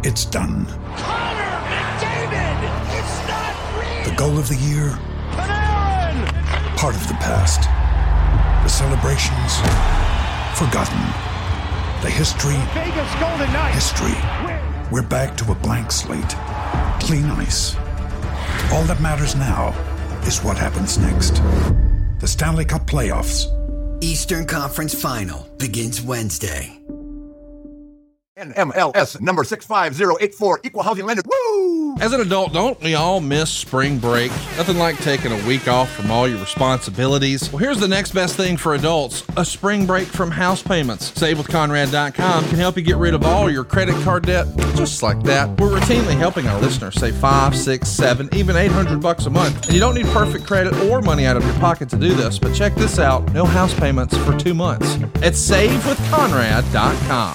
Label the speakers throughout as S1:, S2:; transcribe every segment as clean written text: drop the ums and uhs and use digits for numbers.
S1: It's done.
S2: Connor McDavid! It's not real!
S1: The goal of the year?
S2: Panarin!
S1: Part of the past. The celebrations? Forgotten. The history?
S2: Vegas Golden Knights!
S1: History. We're back to a blank slate. Clean ice. All that matters now is what happens next. The Stanley Cup Playoffs.
S3: Eastern Conference Final begins Wednesday.
S4: NMLS number 65084, equal housing lender. Woo!
S5: As an adult, don't we all miss spring break? Nothing like taking a week off from all your responsibilities. Well, here's the next best thing for adults, a spring break from house payments. SaveWithConrad.com can help you get rid of all your credit card debt, just like that. We're routinely helping our listeners save $5, $6, $7, even $800 a month. And you don't need perfect credit or money out of your pocket to do this, but check this out, no house payments for 2 months. It's SaveWithConrad.com.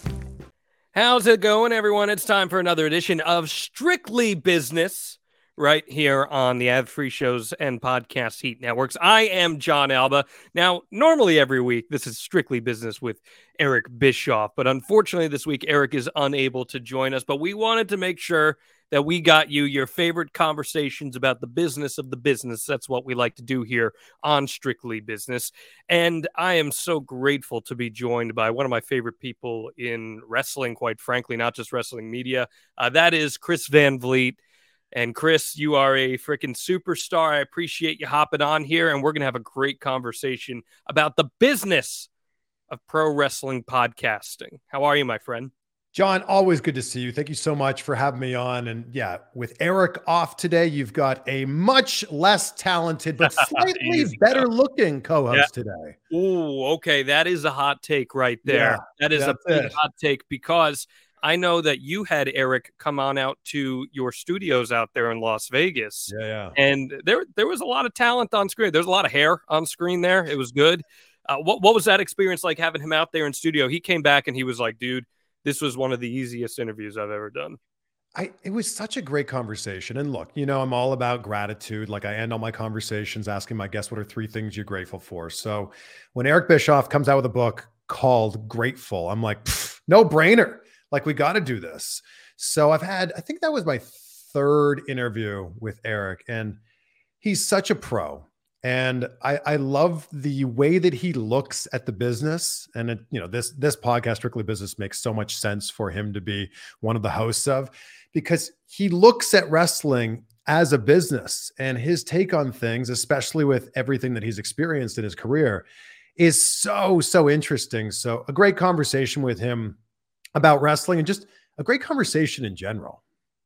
S6: How's it going, everyone? It's time for another edition of Strictly Business right here on the Ad Free Shows and Podcast Heat Networks. I am John Alba. Now, normally every week, this is Strictly Business with Eric Bischoff, but unfortunately this week, Eric is unable to join us, but we wanted to make sure that we got you your favorite conversations about the business of the business. That's what we like to do here on Strictly Business. And I am so grateful to be joined by one of my favorite people in wrestling, quite frankly, not just wrestling media. That is Chris Van Vliet. And Chris, you are a freaking superstar. I appreciate you hopping on here, and we're going to have a great conversation about the business of pro wrestling podcasting. How are you, my friend?
S7: John, always good to see you. Thank you so much for having me on. And yeah, with Eric off today, you've got a much less talented, but slightly better looking co-host today.
S6: Ooh, okay. That is a hot take right there.
S7: Yeah,
S6: that is a big hot take, because I know that you had Eric come on out to your studios out there in Las Vegas.
S7: Yeah.
S6: And there was a lot of talent on screen. There's a lot of hair on screen there. It was good. What was that experience like, having him out there in studio? He came back and he was like, dude, this was one of the easiest interviews I've ever done.
S7: It was such a great conversation. And look, you know, I'm all about gratitude. Like, I end all my conversations asking my guests, what are 3 things you're grateful for? So when Eric Bischoff comes out with a book called Grateful, I'm like, no brainer. Like, we got to do this. So I think that was my 3rd interview with Eric, and he's such a pro. And I love the way that he looks at the business. And this podcast, Strictly Business, makes so much sense for him to be one of the hosts of, because he looks at wrestling as a business, and his take on things, especially with everything that he's experienced in his career, is so interesting. So a great conversation with him about wrestling, and just a great conversation in general.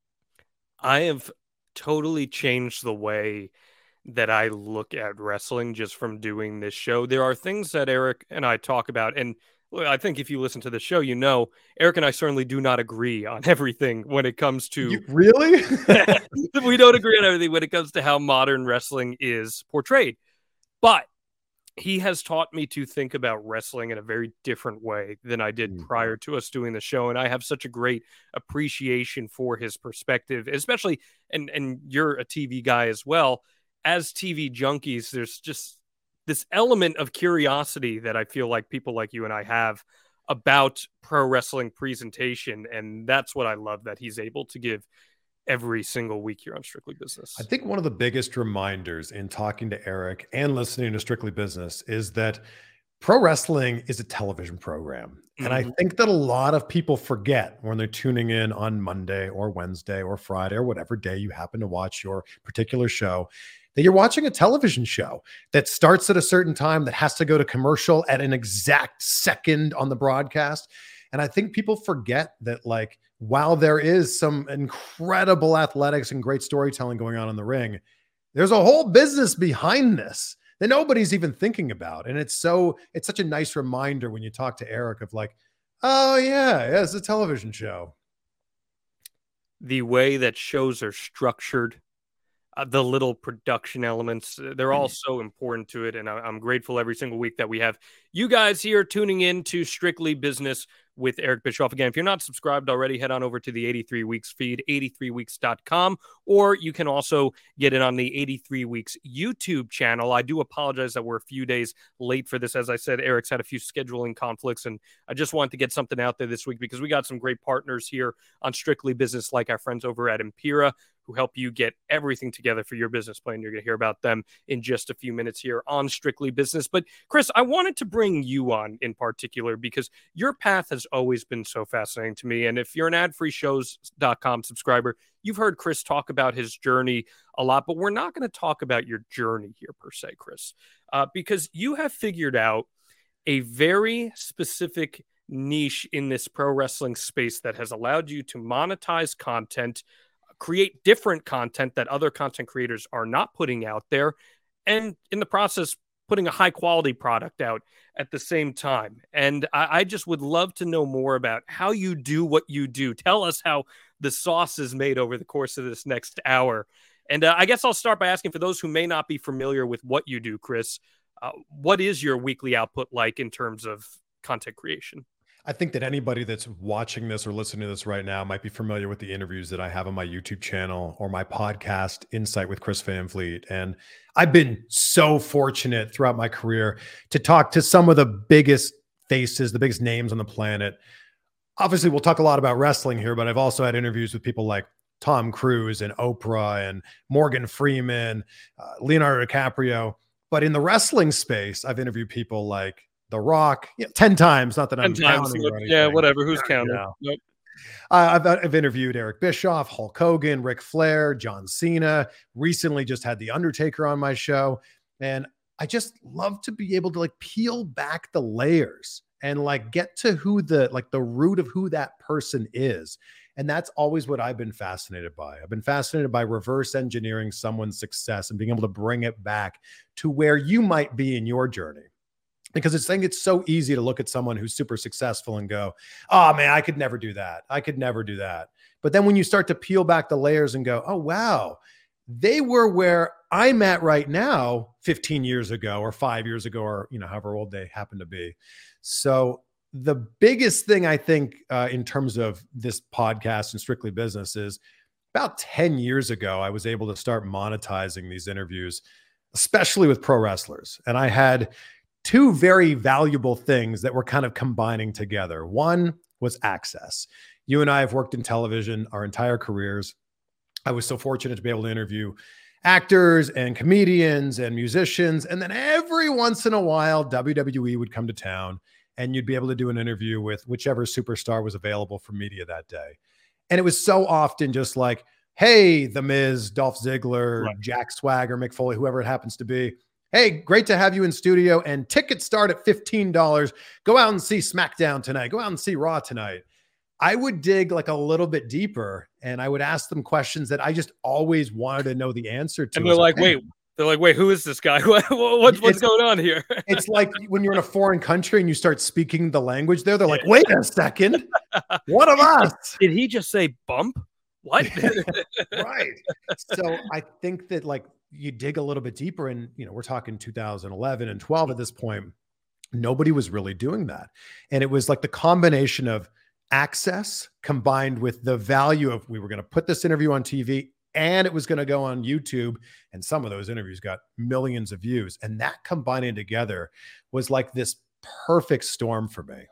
S6: I have totally changed the way that I look at wrestling just from doing this show. There are things that Eric and I talk about, and I think if you listen to the show, you know, Eric and I certainly do not agree on everything when it comes to...
S7: Really?
S6: We don't agree on everything when it comes to how modern wrestling is portrayed. But he has taught me to think about wrestling in a very different way than I did prior to us doing the show. And I have such a great appreciation for his perspective, especially, and you're a TV guy as well. As TV junkies, there's just this element of curiosity that I feel like people like you and I have about pro wrestling presentation. And that's what I love that he's able to give every single week here on Strictly Business.
S7: I think one of the biggest reminders in talking to Eric and listening to Strictly Business is that pro wrestling is a television program. And I think that a lot of people forget when they're tuning in on Monday or Wednesday or Friday or whatever day you happen to watch your particular show, that you're watching a television show that starts at a certain time, that has to go to commercial at an exact second on the broadcast. And I think people forget that, like, while there is some incredible athletics and great storytelling going on in the ring, there's a whole business behind this that nobody's even thinking about. And it's such a nice reminder when you talk to Eric of like, oh yeah, it's a television show.
S6: The way that shows are structured, the little production elements. They're all so important to it. And I'm grateful every single week that we have you guys here tuning in to Strictly Business with Eric Bischoff. Again, if you're not subscribed already, head on over to the 83 Weeks feed, 83weeks.com, or you can also get it on the 83 Weeks YouTube channel. I do apologize that we're a few days late for this. As I said, Eric's had a few scheduling conflicts, and I just wanted to get something out there this week because we got some great partners here on Strictly Business, like our friends over at Impera, who help you get everything together for your business plan. You're going to hear about them in just a few minutes here on Strictly Business. But Chris, I wanted to bring you on in particular because your path has always been so fascinating to me. And if you're an adfreeshows.com subscriber, you've heard Chris talk about his journey a lot, but we're not going to talk about your journey here per se, Chris, because you have figured out a very specific niche in this pro wrestling space that has allowed you to monetize content, create different content that other content creators are not putting out there, and in the process, putting a high quality product out at the same time. And I just would love to know more about how you do what you do. Tell us how the sauce is made over the course of this next hour. And I guess I'll start by asking, for those who may not be familiar with what you do, Chris, what is your weekly output like in terms of content creation?
S7: I think that anybody that's watching this or listening to this right now might be familiar with the interviews that I have on my YouTube channel or my podcast, Insight with Chris Van Vliet. And I've been so fortunate throughout my career to talk to some of the biggest faces, the biggest names on the planet. Obviously, we'll talk a lot about wrestling here, but I've also had interviews with people like Tom Cruise and Oprah and Morgan Freeman, Leonardo DiCaprio. But in the wrestling space, I've interviewed people like The Rock, 10 times. Not that I'm counting or anything.
S6: Yeah, whatever. Who's counting?
S7: Nope. I've interviewed Eric Bischoff, Hulk Hogan, Ric Flair, John Cena. Recently, just had The Undertaker on my show, and I just love to be able to like peel back the layers and like get to who the root of who that person is. And that's always what I've been fascinated by. I've been fascinated by reverse engineering someone's success and being able to bring it back to where you might be in your journey. Because it's so easy to look at someone who's super successful and go, oh man, I could never do that. I could never do that. But then when you start to peel back the layers and go, oh, wow, they were where I'm at right now 15 years ago or 5 years ago, or, however old they happen to be. So the biggest thing I think in terms of this podcast and Strictly Business is about 10 years ago, I was able to start monetizing these interviews, especially with pro wrestlers. And I had two very valuable things that were kind of combining together. One was access. You and I have worked in television our entire careers. I was so fortunate to be able to interview actors and comedians and musicians. And then every once in a while, WWE would come to town and you'd be able to do an interview with whichever superstar was available for media that day. And it was so often just like, hey, The Miz, Dolph Ziggler, right, Jack Swagger, Mick Foley, whoever it happens to be. Hey, great to have you in studio, and tickets start at $15. Go out and see SmackDown tonight. Go out and see Raw tonight. I would dig like a little bit deeper and I would ask them questions that I just always wanted to know the answer to.
S6: And they're like, wait, who is this guy? What's going on here?
S7: It's like when you're in a foreign country and you start speaking the language there, they're like, wait a second. One of us.
S6: Did he just say bump? What?
S7: Right. So I think that like you dig a little bit deeper and, we're talking 2011 and 12 at this point, nobody was really doing that. And it was like the combination of access combined with the value of, we were going to put this interview on TV and it was going to go on YouTube. And some of those interviews got millions of views. And that combining together was like this perfect storm for me.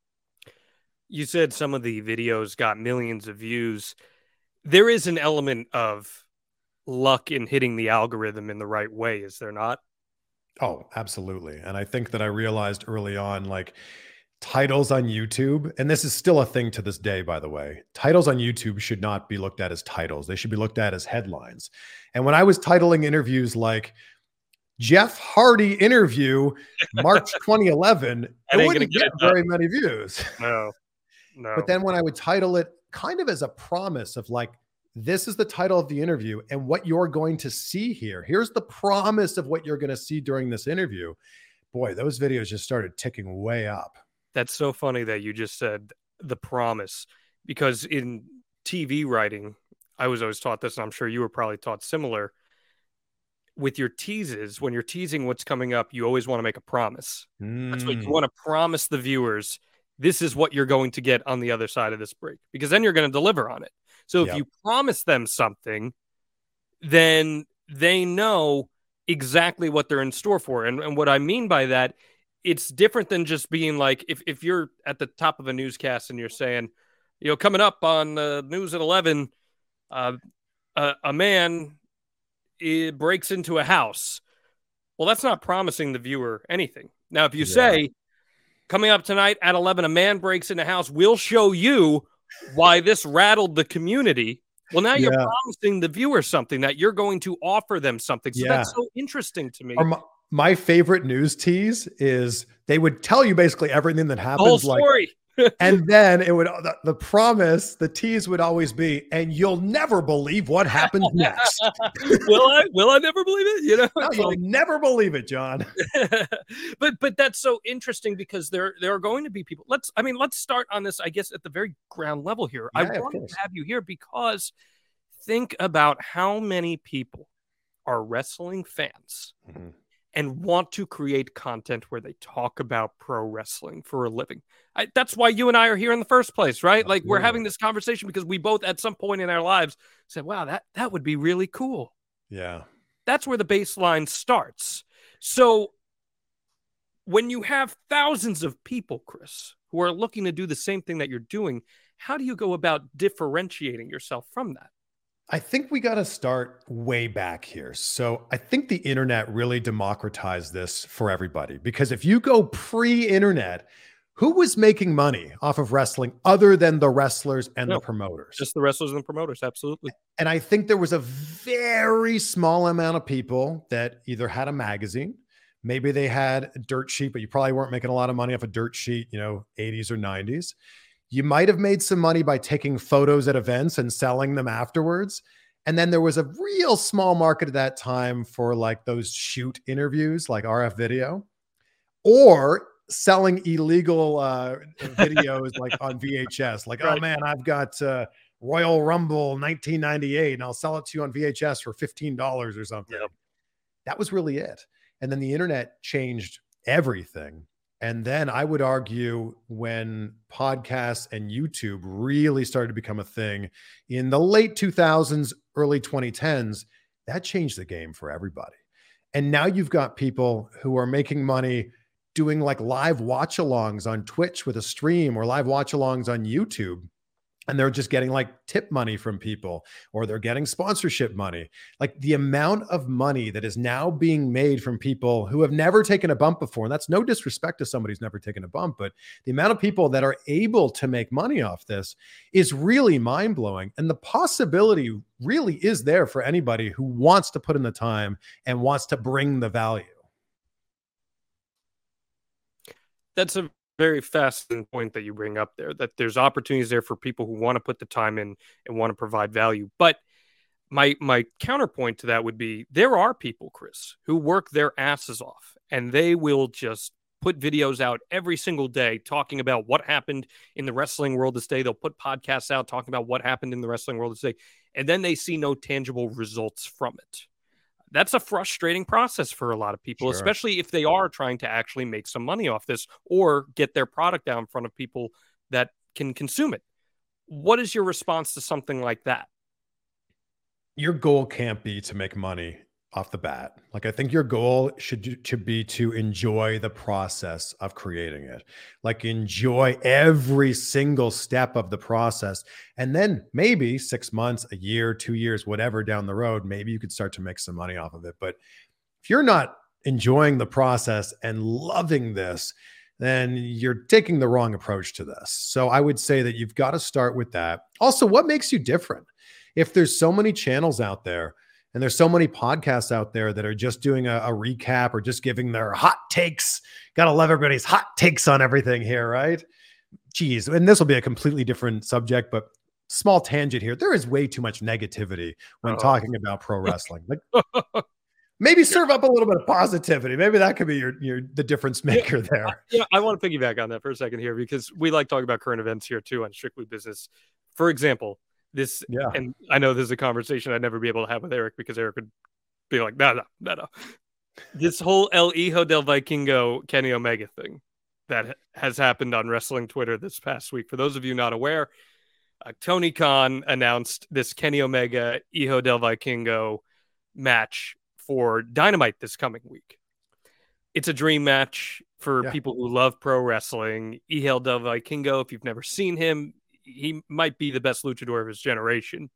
S6: You said some of the videos got millions of views. There is an element of luck in hitting the algorithm in the right way, is there not?
S7: Oh, absolutely. And I think that I realized early on, like titles on YouTube, and this is still a thing to this day, by the way, titles on YouTube should not be looked at as titles. They should be looked at as headlines. And when I was titling interviews like Jeff Hardy interview, March 2011, it wouldn't get very many views.
S6: No.
S7: But then when I would title it kind of as a promise of like, this is the title of the interview and what you're going to see here. Here's the promise of what you're going to see during this interview. Boy, those videos just started ticking way up.
S6: That's so funny that you just said the promise, because in TV writing, I was always taught this, and I'm sure you were probably taught similar. with your teases, when you're teasing what's coming up, you always want to make a promise. That's what you
S7: Mm.
S6: want to promise the viewers. This is what you're going to get on the other side of this break, because then you're going to deliver on it. So if
S7: Yep.
S6: you promise them something, then they know exactly what they're in store for. And what I mean by that, it's different than just being like, if you're at the top of a newscast and you're saying, coming up on News at 11, a man breaks into a house. Well, that's not promising the viewer anything. Now, if you say, coming up tonight at 11, a man breaks in a house, we'll show you why this rattled the community. Well, now you're promising the viewer something, that you're going to offer them something. So that's so interesting to me.
S7: Or my favorite news tease is they would tell you basically everything that happens.
S6: The whole story.
S7: And then it would, the promise, the tease would always be, and you'll never believe what happens next.
S6: Will I never believe it?
S7: No, you'll never believe it, John.
S6: but that's so interesting, because there are going to be people. Let's start on this, I guess, at the very ground level here.
S7: Yeah,
S6: I wanted to have you here because think about how many people are wrestling fans and want to create content where they talk about pro wrestling for a living. That's why you and I are here in the first place, right? Like, we're having this conversation because we both at some point in our lives said, wow, that would be really cool.
S7: Yeah.
S6: That's where the baseline starts. So when you have thousands of people, Chris, who are looking to do the same thing that you're doing, how do you go about differentiating yourself from that?
S7: I think we got to start way back here. So I think the internet really democratized this for everybody, because if you go pre-internet, who was making money off of wrestling other than the wrestlers and the promoters?
S6: Just the wrestlers and the promoters. Absolutely.
S7: And I think there was a very small amount of people that either had a magazine, maybe they had a dirt sheet, but you probably weren't making a lot of money off a dirt sheet, 80s or 90s. You might have made some money by taking photos at events and selling them afterwards. And then there was a real small market at that time for like those shoot interviews, like RF video, or selling illegal videos like on VHS. Like, oh man, I've got Royal Rumble 1998 and I'll sell it to you on VHS for $15 or something. Yep. That was really it. And then the internet changed everything. And then I would argue when podcasts and YouTube really started to become a thing in the late 2000s, early 2010s, that changed the game for everybody. And now you've got people who are making money doing like live watch-alongs on Twitch with a stream, or live watch-alongs on YouTube. And they're just getting like tip money from people, or they're getting sponsorship money. Like, the amount of money that is now being made from people who have never taken a bump before. And that's no disrespect to somebody who's never taken a bump, but the amount of people that are able to make money off this is really mind blowing. And the possibility really is there for anybody who wants to put in the time and wants to bring the value.
S6: That's a very fascinating point that you bring up there, that there's opportunities there for people who want to put the time in and want to provide value. But my counterpoint to that would be, there are people, Chris, who work their asses off, and they will just put videos out every single day talking about what happened in the wrestling world this day. They'll put podcasts out talking about what happened in the wrestling world this day, and then they see no tangible results from it. That's a frustrating process for a lot of people, especially if they are trying to actually make some money off this or get their product out in front of people that can consume it. What is your response to something like that?
S7: Your goal can't be to make money off the bat. Like, I think your goal should be to enjoy the process of creating it. Like, enjoy every single step of the process. And then maybe 6 months, a year, 2 years, whatever down the road, maybe you could start to make some money off of it. But if you're not enjoying the process and loving this, then you're taking the wrong approach to this. So I would say that you've got to start with that. Also, what makes you different? If there's so many channels out there, and there's so many podcasts out there that are just doing a recap or just giving their hot takes. Got to love everybody's hot takes on everything here, right? Geez, and this will be a completely different subject, but small tangent here. There is way too much negativity when talking about pro wrestling. Like, maybe serve up a little bit of positivity. Maybe that could be the difference maker there.
S6: I want to piggyback on that for a second here, because we like talking about current events here too on Strictly Business. For example, and I know this is a conversation I'd never be able to have with Eric, because Eric would be like, no. This whole El Hijo del Vikingo Kenny Omega thing that has happened on wrestling Twitter this past week. For those of you not aware, Tony Khan announced this Kenny Omega Hijo del Vikingo match for Dynamite this coming week. It's a dream match for people who love pro wrestling. Hijo del Vikingo, if you've never seen him, he might be the best luchador of his generation.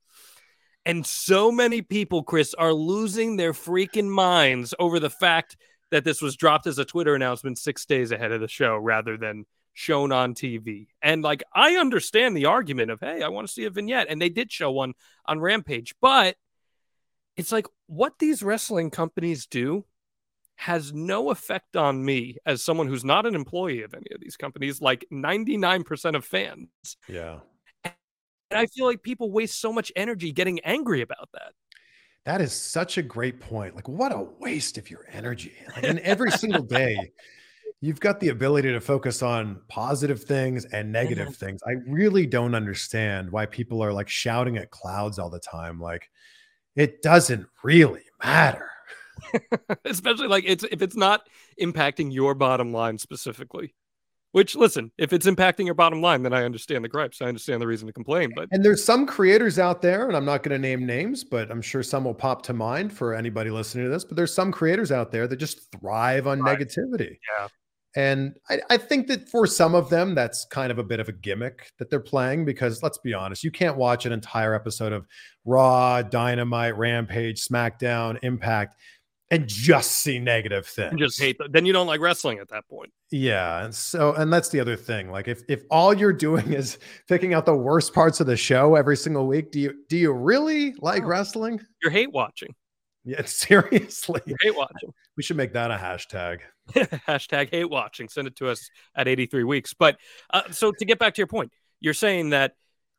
S6: And so many people, Chris, are losing their freaking minds over the fact that this was dropped as a Twitter announcement 6 days ahead of the show rather than shown on TV. And like, I understand the argument of, hey, I want to see a vignette. And they did show one on Rampage. But it's like what these wrestling companies do has no effect on me as someone who's not an employee of any of these companies, like 99% of fans.
S7: Yeah.
S6: And I feel like people waste so much energy getting angry about that.
S7: That is such a great point. Like, what a waste of your energy. Like, and every single day, you've got the ability to focus on positive things and negative things. I really don't understand why people are like shouting at clouds all the time. Like, it doesn't really matter.
S6: Especially like if it's not impacting your bottom line specifically. Which, listen, if it's impacting your bottom line, then I understand the gripes. I understand the reason to complain. And
S7: there's some creators out there, and I'm not going to name names, but I'm sure some will pop to mind for anybody listening to this. But there's some creators out there that just thrive on negativity.
S6: Yeah.
S7: And I think that for some of them, that's kind of a bit of a gimmick that they're playing because let's be honest, you can't watch an entire episode of Raw, Dynamite, Rampage, SmackDown, Impact, and just see negative things.
S6: And just hate them. Then you don't like wrestling at that point.
S7: Yeah. And that's the other thing. Like if all you're doing is picking out the worst parts of the show every single week, do you really like wrestling?
S6: You're hate watching.
S7: Yeah, seriously.
S6: You're hate watching.
S7: We should make that a hashtag.
S6: Hashtag hate watching. Send it to us at 83 weeks. But so to get back to your point, you're saying that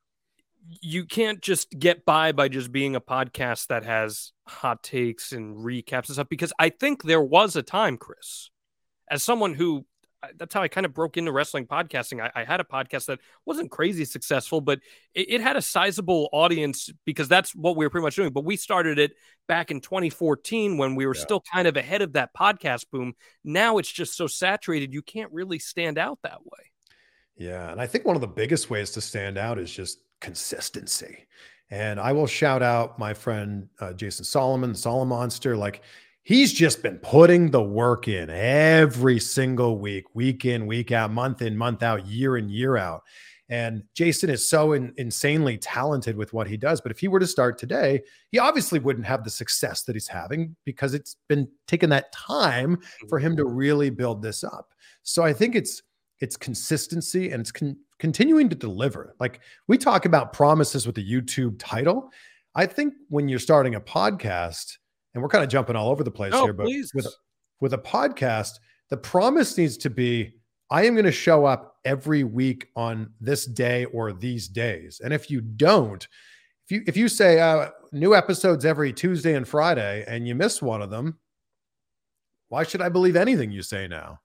S6: you can't just get by just being a podcast that has hot takes and recaps and stuff, because I think there was a time, Chris, as someone who, that's how I kind of broke into wrestling podcasting. I had a podcast that wasn't crazy successful, but it had a sizable audience because that's what we were pretty much doing. But we started it back in 2014 when we were still kind of ahead of that podcast boom. Now it's just so saturated, you can't really stand out that way.
S7: Yeah. And I think one of the biggest ways to stand out is just consistency. And I will shout out my friend Jason Solomon, the Solomon Monster. Like, he's just been putting the work in every single week in, week out, month in, month out, year in, year out. And Jason is so insanely talented with what he does. But if he were to start today, he obviously wouldn't have the success that he's having because it's been taking that time for him to really build this up. So I think it's consistency and it's continuing to deliver. Like, we talk about promises with the YouTube title. I think when you're starting a podcast, and we're kind of jumping all over the place here, but with a podcast, the promise needs to be, I am going to show up every week on this day or these days. And if you don't, if you say new episodes every Tuesday and Friday and you miss one of them, why should I believe anything you say now?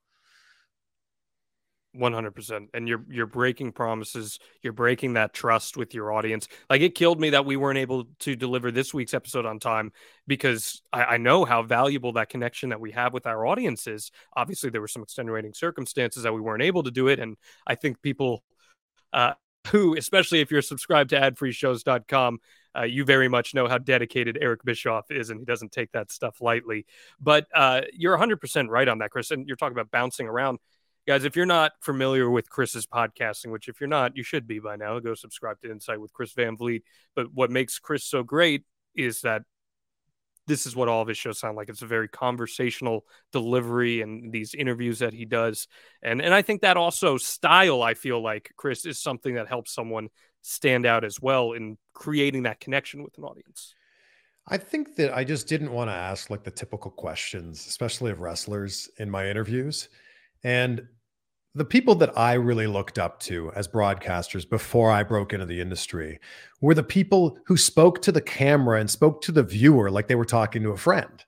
S6: 100%. And you're breaking promises. You're breaking that trust with your audience. Like, it killed me that we weren't able to deliver this week's episode on time because I know how valuable that connection that we have with our audience is. Obviously, there were some extenuating circumstances that we weren't able to do it. And I think people who, especially if you're subscribed to adfreeshows.com, you very much know how dedicated Eric Bischoff is, and he doesn't take that stuff lightly. But you're 100% right on that, Chris. And you're talking about bouncing around. Guys, if you're not familiar with Chris's podcasting, which if you're not, you should be by now, go subscribe to Insight with Chris Van Vliet. But what makes Chris so great is that this is what all of his shows sound like. It's a very conversational delivery and these interviews that he does. And I think that also style, I feel like, Chris, is something that helps someone stand out as well in creating that connection with an audience.
S7: I think that I just didn't want to ask like the typical questions, especially of wrestlers in my interviews. And the people that I really looked up to as broadcasters before I broke into the industry were the people who spoke to the camera and spoke to the viewer like they were talking to a friend.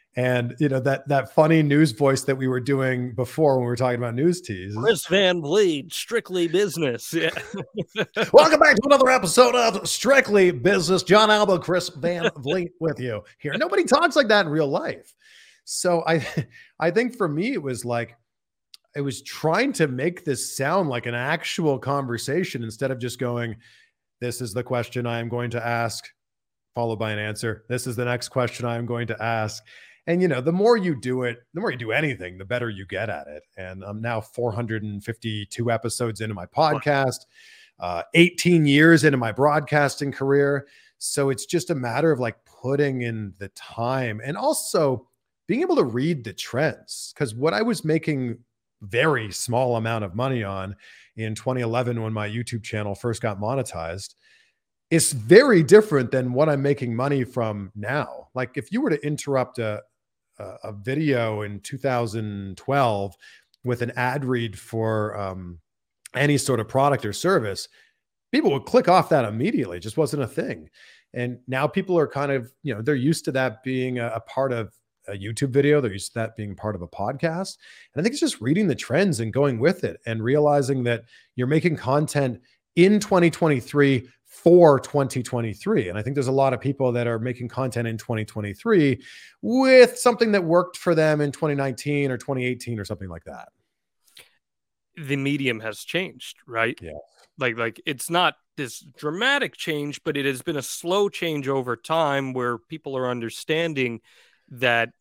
S7: And that funny news voice that we were doing before when we were talking about news teas.
S6: Chris Van Vliet, Strictly Business. Yeah.
S7: Welcome back to another episode of Strictly Business. John Alba, Chris Van Vliet with you here. Nobody talks like that in real life. So I think for me, it was like, I was trying to make this sound like an actual conversation instead of just going, this is the question I am going to ask, followed by an answer. This is the next question I am going to ask. And, the more you do it, the more you do anything, the better you get at it. And I'm now 452 episodes into my podcast, 18 years into my broadcasting career. So it's just a matter of like putting in the time and also being able to read the trends. Because what I was making very small amount of money on in 2011 when my YouTube channel first got monetized is very different than what I'm making money from now. Like if you were to interrupt a video in 2012 with an ad read for any sort of product or service, people would click off that immediately. It just wasn't a thing. And now people are kind of, they're used to that being a part of a YouTube video. They're used to that being part of a podcast. And I think it's just reading the trends and going with it and realizing that you're making content in 2023 for 2023. And I think there's a lot of people that are making content in 2023 with something that worked for them in 2019 or 2018 or something like that.
S6: The medium has changed, right?
S7: Yeah.
S6: Like it's not this dramatic change, but it has been a slow change over time where people are understanding that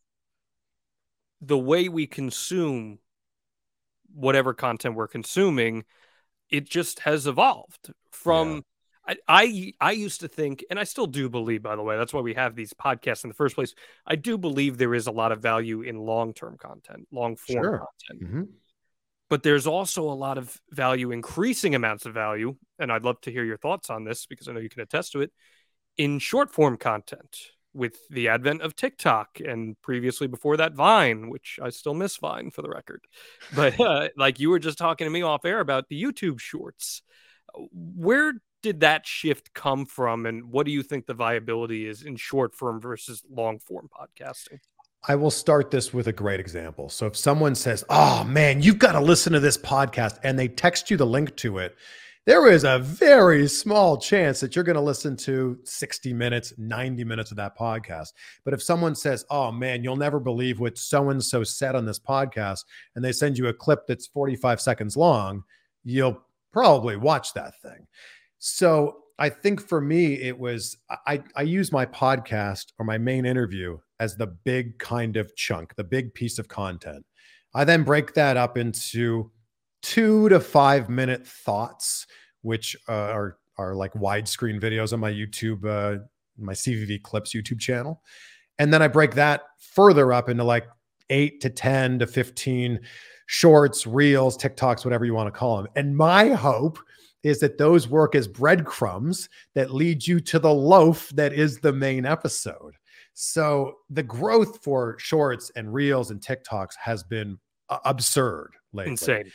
S6: the way we consume whatever content we're consuming, it just has evolved from, I used to think, and I still do believe, by the way, that's why we have these podcasts in the first place. I do believe there is a lot of value in long-term content, long-form content. Mm-hmm. But there's also a lot of value, increasing amounts of value, and I'd love to hear your thoughts on this because I know you can attest to it, in short-form content. With the advent of TikTok and previously before that Vine, which I still miss Vine for the record. But like you were just talking to me off air about the YouTube shorts. Where did that shift come from? And what do you think the viability is in short form versus long form podcasting?
S7: I will start this with a great example. So if someone says, oh man, you've got to listen to this podcast, and they text you the link to it, there is a very small chance that you're going to listen to 60 minutes, 90 minutes of that podcast. But if someone says, oh man, you'll never believe what so-and-so said on this podcast, and they send you a clip that's 45 seconds long, you'll probably watch that thing. So I think for me, it was, I use my podcast or my main interview as the big kind of chunk, the big piece of content. I then break that up into 2 to 5 minute thoughts, which are like widescreen videos on my YouTube, my CVV Clips YouTube channel. And then I break that further up into like 8 to 10 to 15 shorts, reels, TikToks, whatever you want to call them. And my hope is that those work as breadcrumbs that lead you to the loaf that is the main episode. So the growth for shorts and reels and TikToks has been absurd lately.
S6: Insane.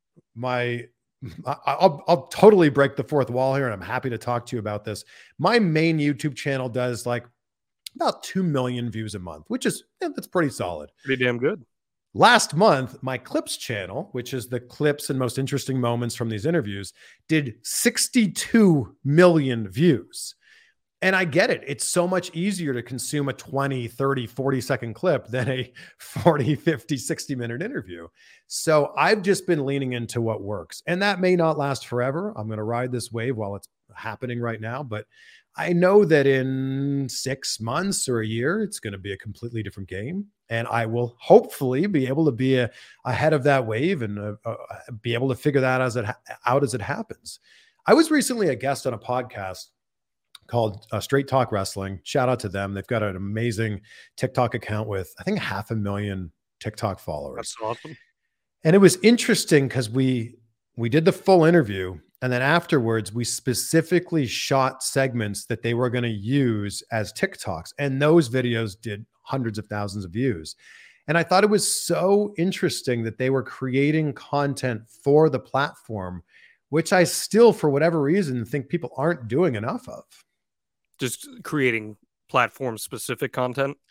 S7: I'll totally break the fourth wall here, and I'm happy to talk to you about this. My main YouTube channel does like about 2 million views a month, which is, that's pretty solid.
S6: Pretty damn good.
S7: Last month, my Clips channel, which is the clips and most interesting moments from these interviews, did 62 million views. And I get it. It's so much easier to consume a 20, 30, 40 second clip than a 40, 50, 60 minute interview. So I've just been leaning into what works. And that may not last forever. I'm going to ride this wave while it's happening right now. But I know that in 6 months or a year, it's going to be a completely different game. And I will hopefully be able to be ahead of that wave and be able to figure that out as it happens. I was recently a guest on a podcast called Straight Talk Wrestling. Shout out to them. They've got an amazing TikTok account with, I think, 500,000 TikTok followers.
S6: That's awesome.
S7: And it was interesting because we did the full interview, and then afterwards we specifically shot segments that they were going to use as TikToks. And those videos did hundreds of thousands of views. And I thought it was so interesting that they were creating content for the platform, which I still, for whatever reason, think people aren't doing enough of.
S6: Just creating platform specific content.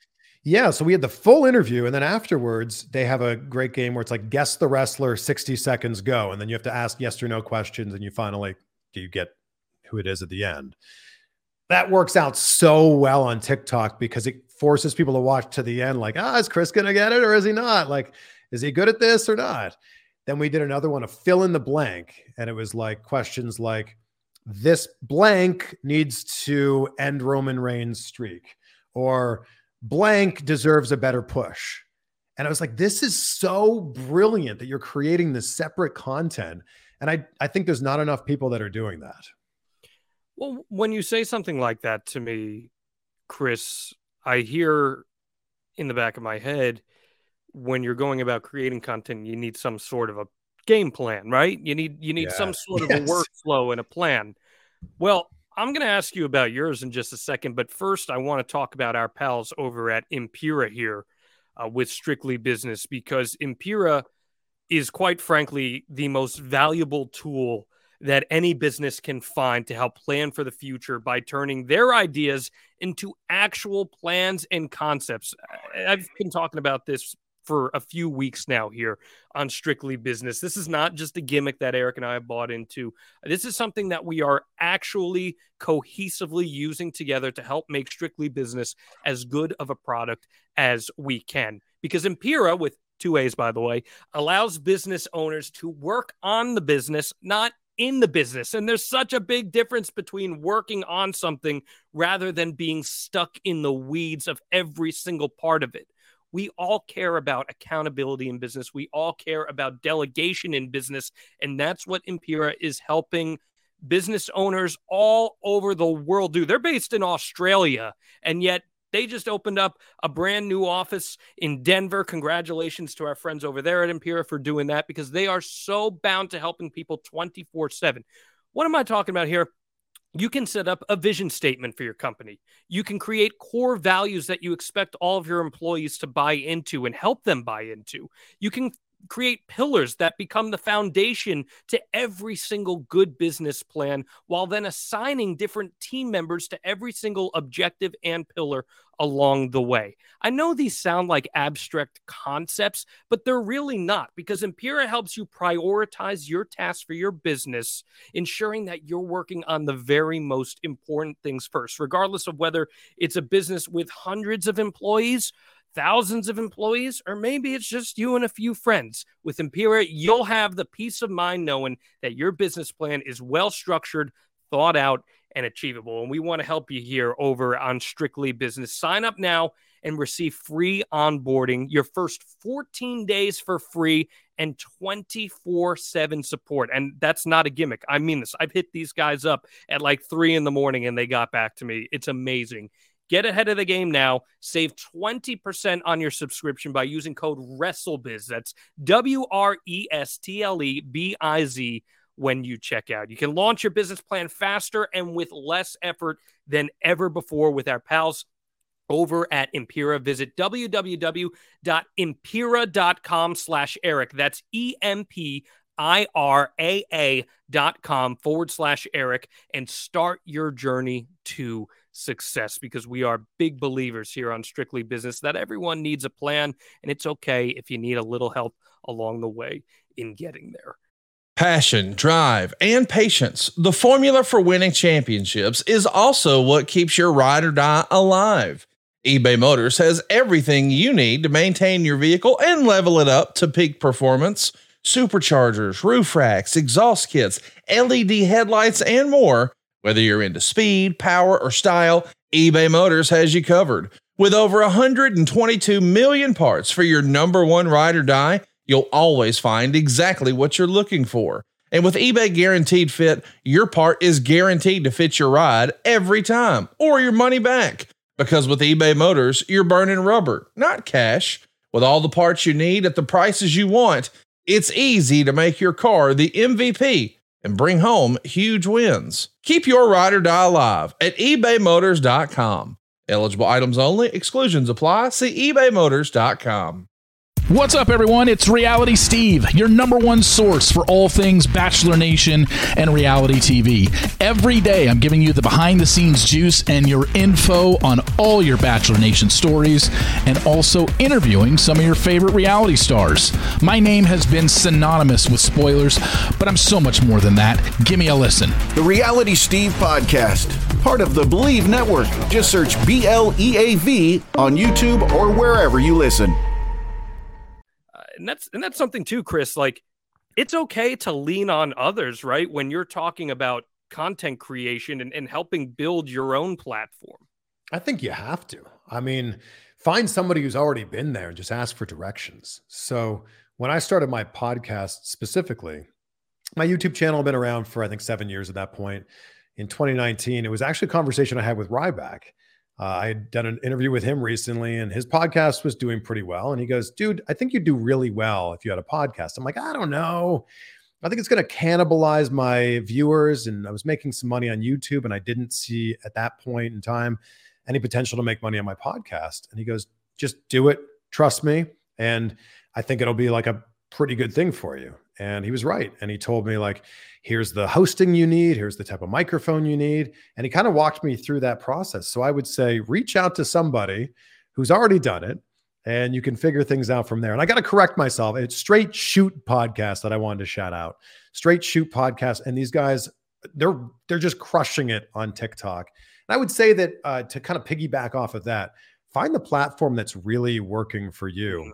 S7: Yeah, so we had the full interview, and then afterwards they have a great game where it's like guess the wrestler, 60 seconds, go, and then you have to ask yes or no questions, and you finally do you get who it is at the end. That works out so well on TikTok because it forces people to watch to the end, like, is Chris gonna get it or is he not? Like, is he good at this or not? Then we did another one of fill in the blank, and it was like questions like, this blank needs to end Roman Reigns' streak, or blank deserves a better push. And I was like, this is so brilliant that you're creating this separate content. And I think there's not enough people that are doing that.
S6: Well, when you say something like that to me, Chris, I hear in the back of my head, when you're going about creating content, you need some sort of a game plan, right? You need some sort of a workflow and a plan. Well, I'm going to ask you about yours in just a second, but first I want to talk about our pals over at Impera here with Strictly Business, because Impera is quite frankly the most valuable tool that any business can find to help plan for the future by turning their ideas into actual plans and concepts. I've been talking about this for a few weeks now here on Strictly Business. This is not just a gimmick that Eric and I have bought into. This is something that we are actually cohesively using together to help make Strictly Business as good of a product as we can. Because Impera, with 2 A's, by the way, allows business owners to work on the business, not in the business. And there's such a big difference between working on something rather than being stuck in the weeds of every single part of it. We all care about accountability in business. We all care about delegation in business. And that's what Impera is helping business owners all over the world do. They're based in Australia, and yet they just opened up a brand new office in Denver. Congratulations to our friends over there at Impera for doing that, because they are so bound to helping people 24/7. What am I talking about here? You can set up a vision statement for your company. You can create core values that you expect all of your employees to buy into and help them buy into. You can create pillars that become the foundation to every single good business plan, while then assigning different team members to every single objective and pillar along the way. I know these sound like abstract concepts, but they're really not, because Impera helps you prioritize your tasks for your business, ensuring that you're working on the very most important things first, regardless of whether it's a business with hundreds of employees, thousands of employees, or maybe it's just you and a few friends. With Impera, you'll have the peace of mind knowing that your business plan is well structured, thought out, and achievable. And we want to help you here over on Strictly Business. Sign up now and receive free onboarding, your first 14 days for free, and 24/7 support. And that's not a gimmick. I mean this. I've hit these guys up at like 3 a.m. and they got back to me. It's amazing. Get ahead of the game now. Save 20% on your subscription by using code WrestleBiz. That's WRESTLEBIZ when you check out. You can launch your business plan faster and with less effort than ever before with our pals over at Impera. Visit www.impera.com/Eric. That's EMPIRAA.com/Eric, and start your journey to success, because we are big believers here on Strictly Business that everyone needs a plan, and it's okay if you need a little help along the way in getting there.
S5: Passion, drive, and patience, the formula for winning championships, is also what keeps your ride or die alive. eBay Motors has everything you need to maintain your vehicle and level it up to peak performance. Superchargers, roof racks, exhaust kits, LED headlights, and more. Whether you're into speed, power, or style, eBay Motors has you covered. With over 122 million parts for your number one ride or die, you'll always find exactly what you're looking for. And with eBay Guaranteed Fit, your part is guaranteed to fit your ride every time, or your money back. Because with eBay Motors, you're burning rubber, not cash. With all the parts you need at the prices you want, it's easy to make your car the MVP and bring home huge wins. Keep your ride or die alive at ebaymotors.com. Eligible items only. Exclusions apply. See ebaymotors.com.
S8: What's up, everyone? It's Reality Steve, your number one source for all things Bachelor Nation and reality TV. Every day, I'm giving you the behind-the-scenes juice and your info on all your Bachelor Nation stories, and also interviewing some of your favorite reality stars. My name has been synonymous with spoilers, but I'm so much more than that. Give me a listen.
S9: The Reality Steve Podcast, part of the Believe Network. Just search BLEAV on YouTube or wherever you listen.
S6: And that's something too, Chris. Like, it's okay to lean on others, right? When you're talking about content creation and helping build your own platform.
S7: I think you have to. I mean, find somebody who's already been there and just ask for directions. So when I started my podcast specifically, my YouTube channel had been around for, I think, 7 years at that point. In 2019, it was actually a conversation I had with Ryback. I had done an interview with him recently, and his podcast was doing pretty well. And he goes, dude, I think you'd do really well if you had a podcast. I'm like, I don't know. I think it's going to cannibalize my viewers. And I was making some money on YouTube, and I didn't see at that point in time any potential to make money on my podcast. And he goes, just do it. Trust me. And I think it'll be like a pretty good thing for you. And he was right. And he told me, like, here's the hosting you need. Here's the type of microphone you need. And he kind of walked me through that process. So I would say, reach out to somebody who's already done it, and you can figure things out from there. And I got to correct myself. It's Straight Shoot Podcast that I wanted to shout out. Straight Shoot Podcast. And these guys, they're just crushing it on TikTok. And I would say that to kind of piggyback off of that, find the platform that's really working for you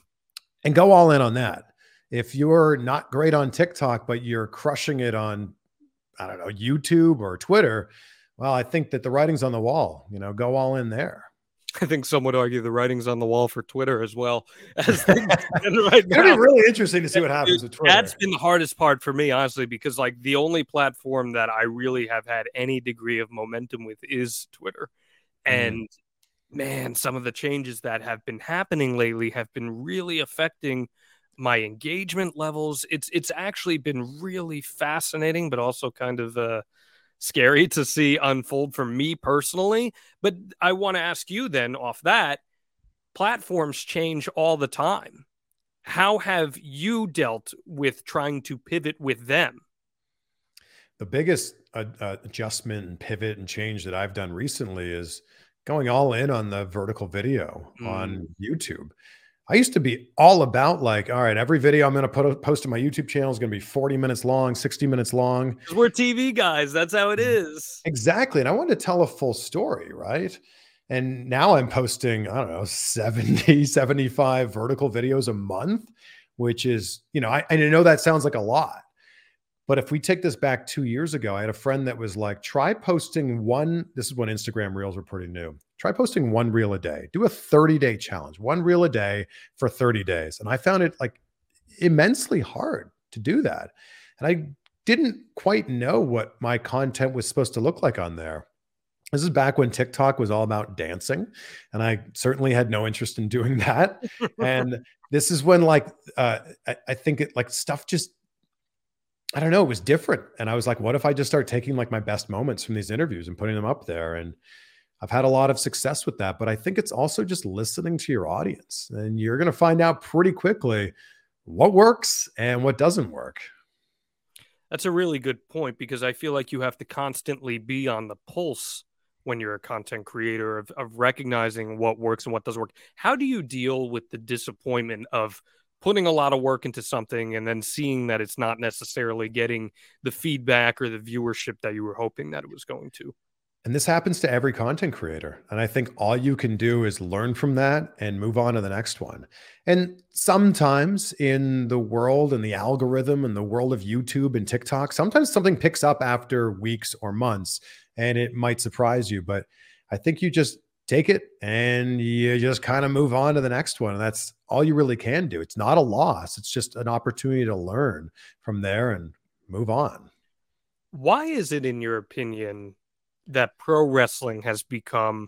S7: and go all in on that. If you're not great on TikTok, but you're crushing it on, I don't know, YouTube or Twitter, well, I think that the writing's on the wall. Go all in there.
S6: I think some would argue the writing's on the wall for Twitter as well. As right now.
S7: It'd be really interesting to see what happens with Twitter.
S6: That's been the hardest part for me, honestly, because like the only platform that I really have had any degree of momentum with is Twitter. And man, some of the changes that have been happening lately have been really affecting my engagement levels. It's actually been really fascinating, but also kind of scary to see unfold for me personally. But I want to ask you then, off that, platforms change all the time. How have you dealt with trying to pivot with them?
S7: The biggest adjustment and pivot and change that I've done recently is going all in on the vertical video on YouTube. I used to be all about, like, all right, every video I'm going to post to my YouTube channel is going to be 40 minutes long, 60 minutes long.
S6: We're TV guys. That's how it is.
S7: Exactly. And I wanted to tell a full story, right? And now I'm posting, I don't know, 70, 75 vertical videos a month, which is, I know that sounds like a lot. But if we take this back 2 years ago, I had a friend that was like, try posting this is when Instagram Reels were pretty new. Try posting one reel a day. Do a 30-day challenge, one reel a day for 30 days. And I found it like immensely hard to do that. And I didn't quite know what my content was supposed to look like on there. This is back when TikTok was all about dancing. And I certainly had no interest in doing that. And this is when I think it like stuff just, I don't know, it was different. And I was like, what if I just start taking like my best moments from these interviews and putting them up there? And I've had a lot of success with that, but I think it's also just listening to your audience, and you're going to find out pretty quickly what works and what doesn't work.
S6: That's a really good point, because I feel like you have to constantly be on the pulse when you're a content creator of recognizing what works and what doesn't work. How do you deal with the disappointment of putting a lot of work into something and then seeing that it's not necessarily getting the feedback or the viewership that you were hoping that it was going to?
S7: And this happens to every content creator. And I think all you can do is learn from that and move on to the next one. And sometimes in the world and the algorithm and the world of YouTube and TikTok, sometimes something picks up after weeks or months and it might surprise you. But I think you just take it and you just kind of move on to the next one. And that's all you really can do. It's not a loss. It's just an opportunity to learn from there and move on.
S6: Why is it, in your opinion, that pro wrestling has become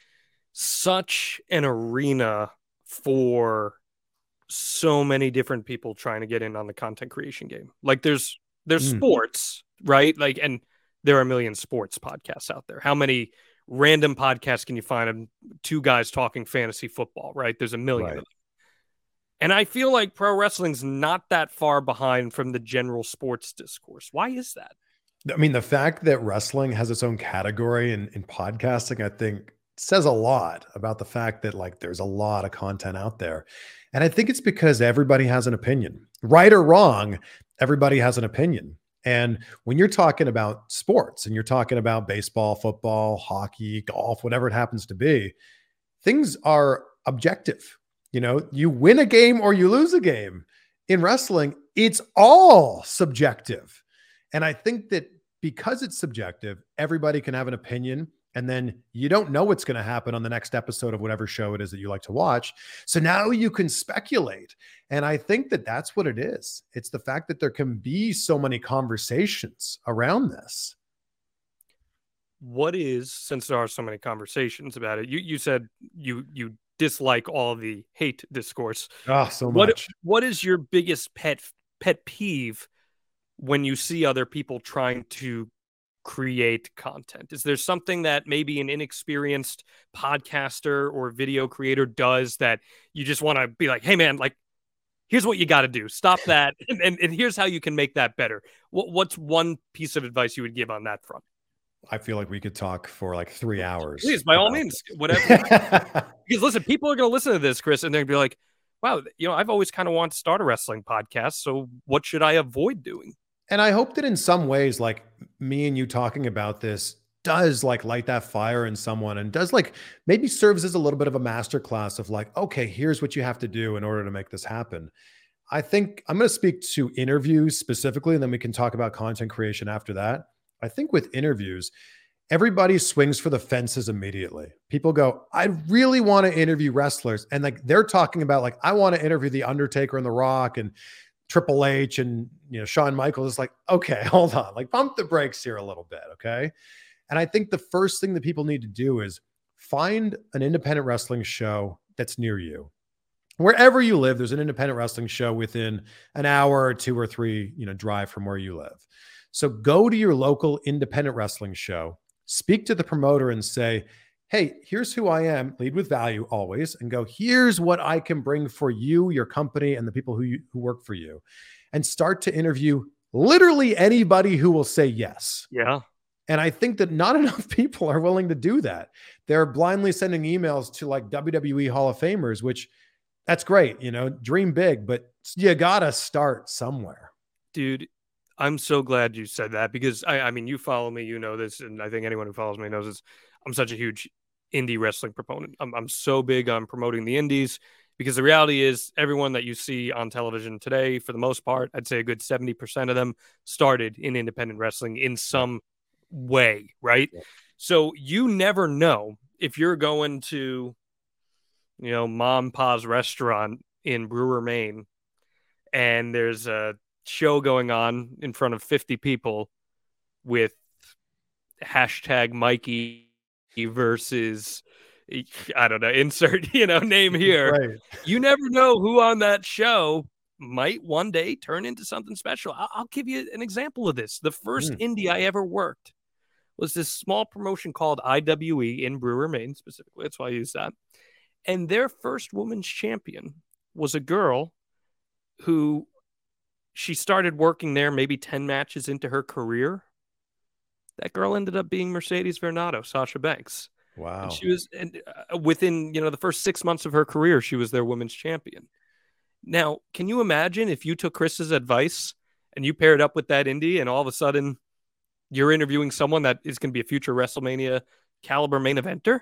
S6: such an arena for so many different people trying to get in on the content creation game? Like there's sports, right? Like, and there are a million sports podcasts out there. How many random podcasts can you find of two guys talking fantasy football, right? There's a million of them. And I feel like pro wrestling's not that far behind from the general sports discourse. Why is that?
S7: I mean, the fact that wrestling has its own category in podcasting, I think says a lot about the fact that like there's a lot of content out there. And I think it's because everybody has an opinion, right or wrong. Everybody has an opinion. And when you're talking about sports and you're talking about baseball, football, hockey, golf, whatever it happens to be, things are objective. You know, you win a game or you lose a game. In wrestling, it's all subjective. And I think that because it's subjective, everybody can have an opinion. And then you don't know what's going to happen on the next episode of whatever show it is that you like to watch. So now you can speculate. And I think that that's what it is. It's the fact that there can be so many conversations around this.
S6: What is, since there are so many conversations about it, you said you dislike all the hate discourse.
S7: Oh, so much.
S6: What is your biggest pet peeve when you see other people trying to create content? Is there something that maybe an inexperienced podcaster or video creator does that you just want to be like, hey man, like, here's what you got to do. Stop that. And here's how you can make that better. What's one piece of advice you would give on that front?
S7: I feel like we could talk for like 3 hours.
S6: Please, by all means, whatever. Because listen, people are going to listen to this, Chris, and they're going to be like, wow, you know, I've always kind of wanted to start a wrestling podcast. So what should I avoid doing?
S7: And I hope that in some ways, like me and you talking about this does like light that fire in someone and does like maybe serves as a little bit of a masterclass of like, okay, here's what you have to do in order to make this happen. I think I'm going to speak to interviews specifically, and then we can talk about content creation after that. I think with interviews, everybody swings for the fences immediately. People go, I really want to interview wrestlers. And like, they're talking about like, I want to interview The Undertaker and The Rock and Triple H and, you know, Shawn Michaels. Is like, okay, hold on, like pump the brakes here a little bit. Okay. And I think the first thing that people need to do is find an independent wrestling show that's near you. Wherever you live, there's an independent wrestling show within an hour or 2 or 3, you know, drive from where you live. So go to your local independent wrestling show, speak to the promoter and say, hey, here's who I am, lead with value always, and go, here's what I can bring for you, your company, and the people who work for you. And start to interview literally anybody who will say yes.
S6: Yeah.
S7: And I think that not enough people are willing to do that. They're blindly sending emails to like WWE Hall of Famers, which that's great, you know, dream big, but you got to start somewhere.
S6: Dude, I'm so glad you said that because I mean, you follow me, you know this, and I think anyone who follows me knows this. I'm such a huge indie wrestling proponent. I'm so big on promoting the indies because the reality is everyone that you see on television today, for the most part, I'd say a good 70% of them started in independent wrestling in some way, right? Yeah. So you never know if you're going to, you know, Mom Pa's restaurant in Brewer, Maine, and there's a show going on in front of 50 people with hashtag Mikey versus, I don't know, insert, you know, name here.
S7: Right.
S6: You never know who on that show might one day turn into something special. I'll give you an example of this. The first indie I ever worked was this small promotion called IWE in Brewer, Maine, specifically. That's why I use that. And their first women's champion was a girl who she started working there maybe 10 matches into her career. That girl ended up being Mercedes Varnado, Sasha Banks.
S7: Wow.
S6: And she was, and within, you know, the first 6 months of her career, she was their women's champion. Now, can you imagine if you took Chris's advice and you paired up with that indie and all of a sudden you're interviewing someone that is going to be a future WrestleMania caliber main eventer?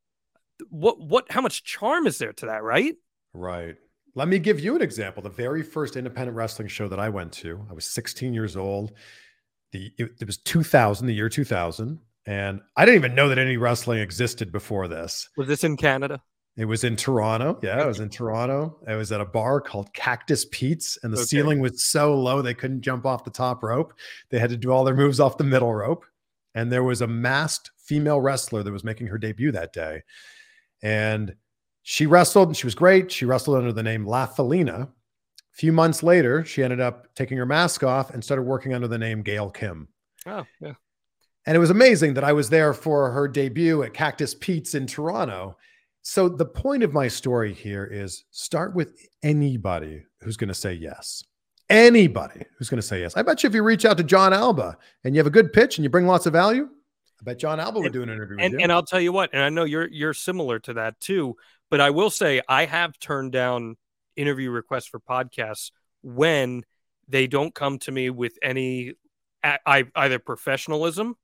S6: How much charm is there to that, right?
S7: Right. Let me give you an example. The very first independent wrestling show that I went to, I was 16 years old. It was 2000, the year 2000. And I didn't even know that any wrestling existed before this.
S6: Was this in Canada?
S7: It was in Toronto. Yeah, it was in Toronto. It was at a bar called Cactus Pete's, and the ceiling was so low they couldn't jump off the top rope. They had to do all their moves off the middle rope. And there was a masked female wrestler that was making her debut that day. And she wrestled, and she was great. She wrestled under the name La Felina. A few months later, she ended up taking her mask off and started working under the name Gail Kim.
S6: Oh, yeah.
S7: And it was amazing that I was there for her debut at Cactus Pete's in Toronto. So the point of my story here is start with anybody who's going to say yes. Anybody who's going to say yes. I bet you if you reach out to John Alba and you have a good pitch and you bring lots of value, I bet John Alba would do an interview with you.
S6: And I'll tell you what, and I know you're similar to that too, but I will say I have turned down interview requests for podcasts when they don't come to me with any either professionalism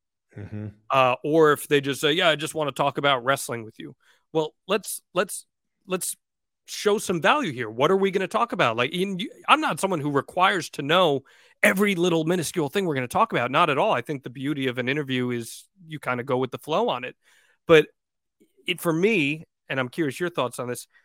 S6: or if they just say, yeah, I just want to talk about wrestling with you. Well, let's show some value here. What are we going to talk about? Like, I'm not someone who requires to know every little minuscule thing we're going to talk about. Not at all. I think the beauty of an interview is you kind of go with the flow on it. But for me, and I'm curious your thoughts on this,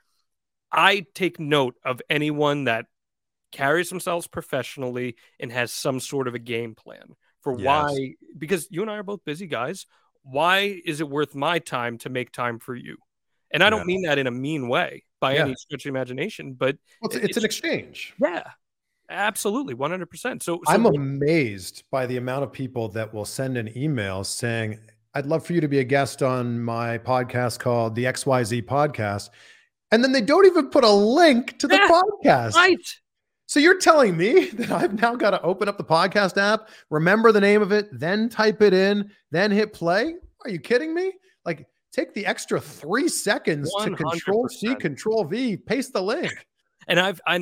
S6: I take note of anyone that carries themselves professionally and has some sort of a game plan for why, because you and I are both busy guys. Why is it worth my time to make time for you? And I don't mean that in a mean way by any stretch of imagination, but
S7: it's an exchange.
S6: Yeah, absolutely. 100%. So
S7: I'm amazed by the amount of people that will send an email saying, I'd love for you to be a guest on my podcast called the XYZ podcast. And then they don't even put a link to the podcast.
S6: Right.
S7: So you're telling me that I've now got to open up the podcast app, remember the name of it, then type it in, then hit play? Are you kidding me? Like, take the extra 3 seconds 100%. To Control-C, Control-V, paste the link.
S6: And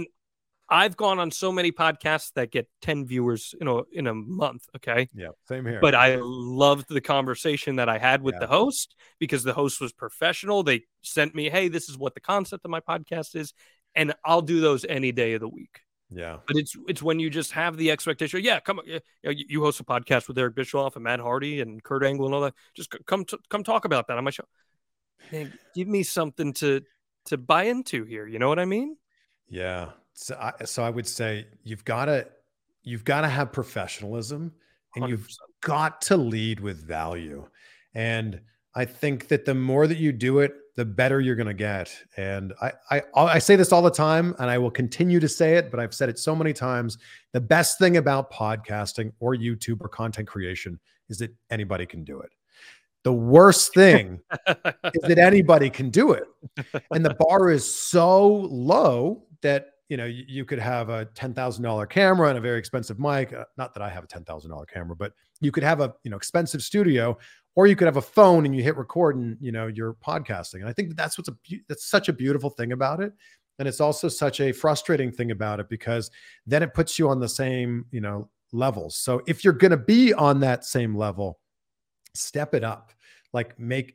S6: I've gone on so many podcasts that get 10 viewers, in a month. Okay.
S7: Yeah. Same here.
S6: But I loved the conversation that I had with the host because the host was professional. They sent me, hey, this is what the concept of my podcast is. And I'll do those any day of the week.
S7: Yeah.
S6: But it's when you just have the expectation. Yeah. Come on. You host a podcast with Eric Bischoff and Matt Hardy and Kurt Angle and all that. Just come talk about that on my show. Man, give me something to buy into here. You know what I mean?
S7: Yeah. So I would say you've got to have professionalism and 100%. You've got to lead with value. And I think that the more that you do it, the better you're going to get. And I say this all the time and I will continue to say it, but I've said it so many times. The best thing about podcasting or YouTube or content creation is that anybody can do it. The worst thing is that anybody can do it. And the bar is so low that, you could have a $10,000 camera and a very expensive mic. Not that I have a $10,000 camera, but you could have a, expensive studio, or you could have a phone and you hit record and, you're podcasting. And I think that's such a beautiful thing about it. And it's also such a frustrating thing about it because then it puts you on the same, levels. So if you're going to be on that same level, step it up, like make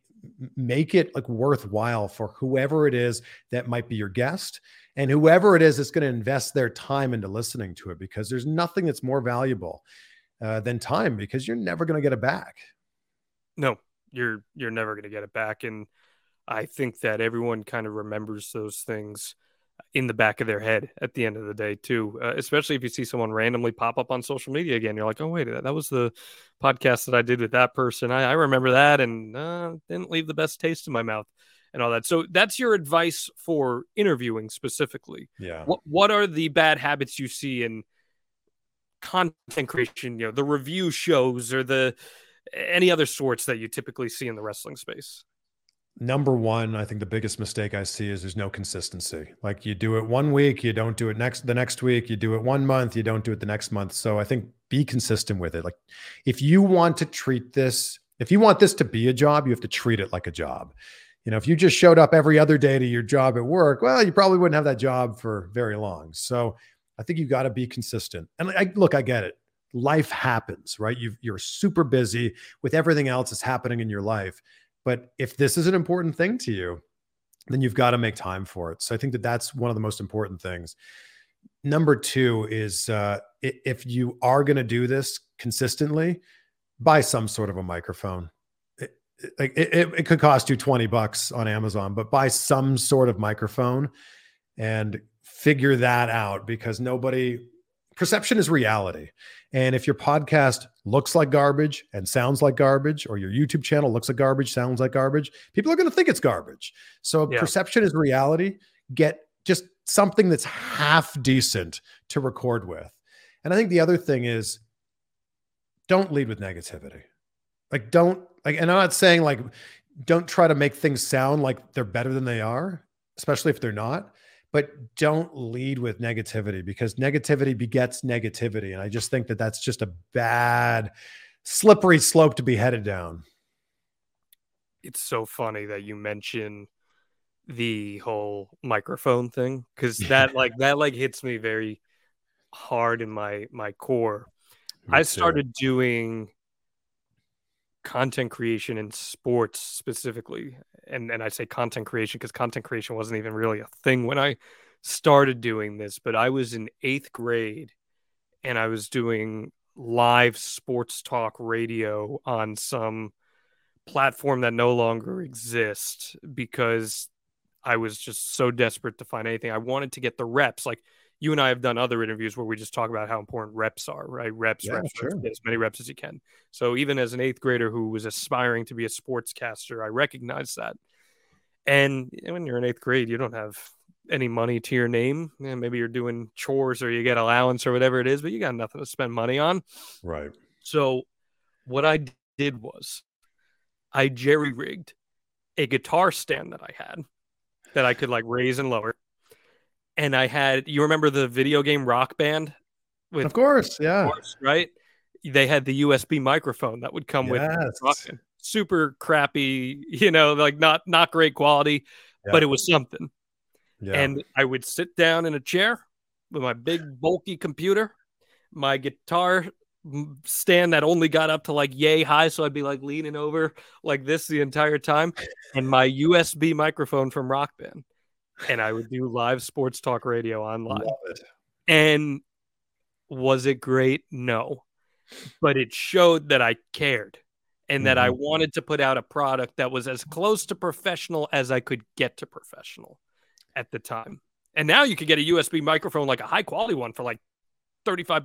S7: it like worthwhile for whoever it is that might be your guest and whoever it is that's going to invest their time into listening to it, because there's nothing that's more valuable than time, because you're never going to get it back.
S6: No, you're never going to get it back. And I think that everyone kind of remembers those things in the back of their head at the end of the day too, especially if you see someone randomly pop up on social media again. You're like, oh, wait, that was the podcast that I did with that person. I remember that and didn't leave the best taste in my mouth and all that. So that's your advice for interviewing specifically.
S7: Yeah.
S6: What are the bad habits you see in content creation, the review shows or any other sorts that you typically see in the wrestling space?
S7: Number one, I think the biggest mistake I see is there's no consistency. Like, you do it 1 week, you don't do it the next week, you do it 1 month, you don't do it the next month. So I think be consistent with it. Like, if you want this to be a job, you have to treat it like a job. If you just showed up every other day to your job at work, well, you probably wouldn't have that job for very long. So I think you got to be consistent. And I get it. Life happens, right? You're super busy with everything else that's happening in your life. But if this is an important thing to you, then you've got to make time for it. So I think that's one of the most important things. Number two is if you are going to do this consistently, buy some sort of a microphone. It could cost you $20 on Amazon, but buy some sort of microphone and figure that out, because perception is reality. And if your podcast looks like garbage and sounds like garbage, or your YouTube channel looks like garbage, sounds like garbage, people are going to think it's garbage. So perception is reality. Get just something that's half decent to record with. And I think the other thing is, don't lead with negativity. And I'm not saying don't try to make things sound like they're better than they are, especially if they're not. But don't lead with negativity, because negativity begets negativity. And I just think that that's just a bad, slippery slope to be headed down.
S6: It's so funny that you mention the whole microphone thing, because that hits me very hard in my core. I started doing content creation in sports specifically, and I say content creation because content creation wasn't even really a thing when I started doing this, but I was in 8th grade and I was doing live sports talk radio on some platform that no longer exists because I was just so desperate to find anything. I wanted to get the reps. Like, you and I have done other interviews where we just talk about how important reps are, right? Reps,
S7: sure.
S6: Get as many reps as you can. So even as an 8th grader who was aspiring to be a sportscaster, I recognized that. And when you're in 8th grade, you don't have any money to your name. Maybe you're doing chores or you get allowance or whatever it is, but you got nothing to spend money on.
S7: Right.
S6: So what I did was I jerry-rigged a guitar stand that I had that I could like raise and lower. And I had, you remember the video game Rock Band?
S7: Of course, yeah.
S6: Right? They had the USB microphone that would come with Rock Band. Super crappy, like not great quality, but it was something. Yeah. And I would sit down in a chair with my big bulky computer, my guitar stand that only got up to like yay high, so I'd be like leaning over like this the entire time, and my USB microphone from Rock Band. And I would do live sports talk radio online. And was it great? No. But it showed that I cared and that I wanted to put out a product that was as close to professional as I could get to professional at the time. And now you could get a USB microphone, like a high quality one, for like $35.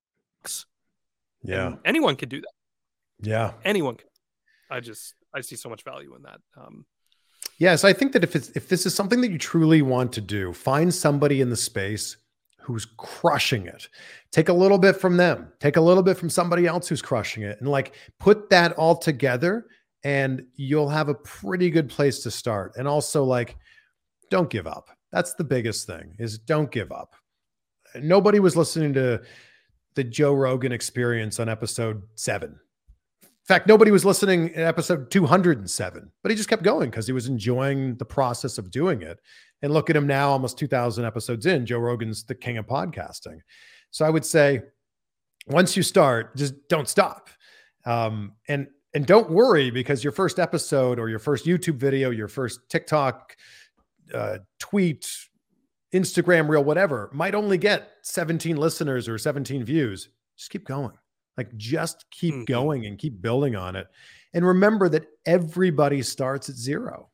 S7: Yeah.
S6: And anyone could do that.
S7: Yeah.
S6: Anyone can. I see so much value in that.
S7: Yes, I think that if this is something that you truly want to do, find somebody in the space who's crushing it. Take a little bit from them. Take a little bit from somebody else who's crushing it, and like put that all together, and you'll have a pretty good place to start. And also, like, don't give up. That's the biggest thing, is don't give up. Nobody was listening to the Joe Rogan Experience on episode 7. In fact, nobody was listening in episode 207, but he just kept going because he was enjoying the process of doing it. And look at him now, almost 2,000 episodes in. Joe Rogan's the king of podcasting. So I would say, once you start, just don't stop. And don't worry, because your first episode or your first YouTube video, your first TikTok, tweet, Instagram reel, whatever, might only get 17 listeners or 17 views. Just keep going. Like, just keep going and keep building on it. And remember that everybody starts at 0.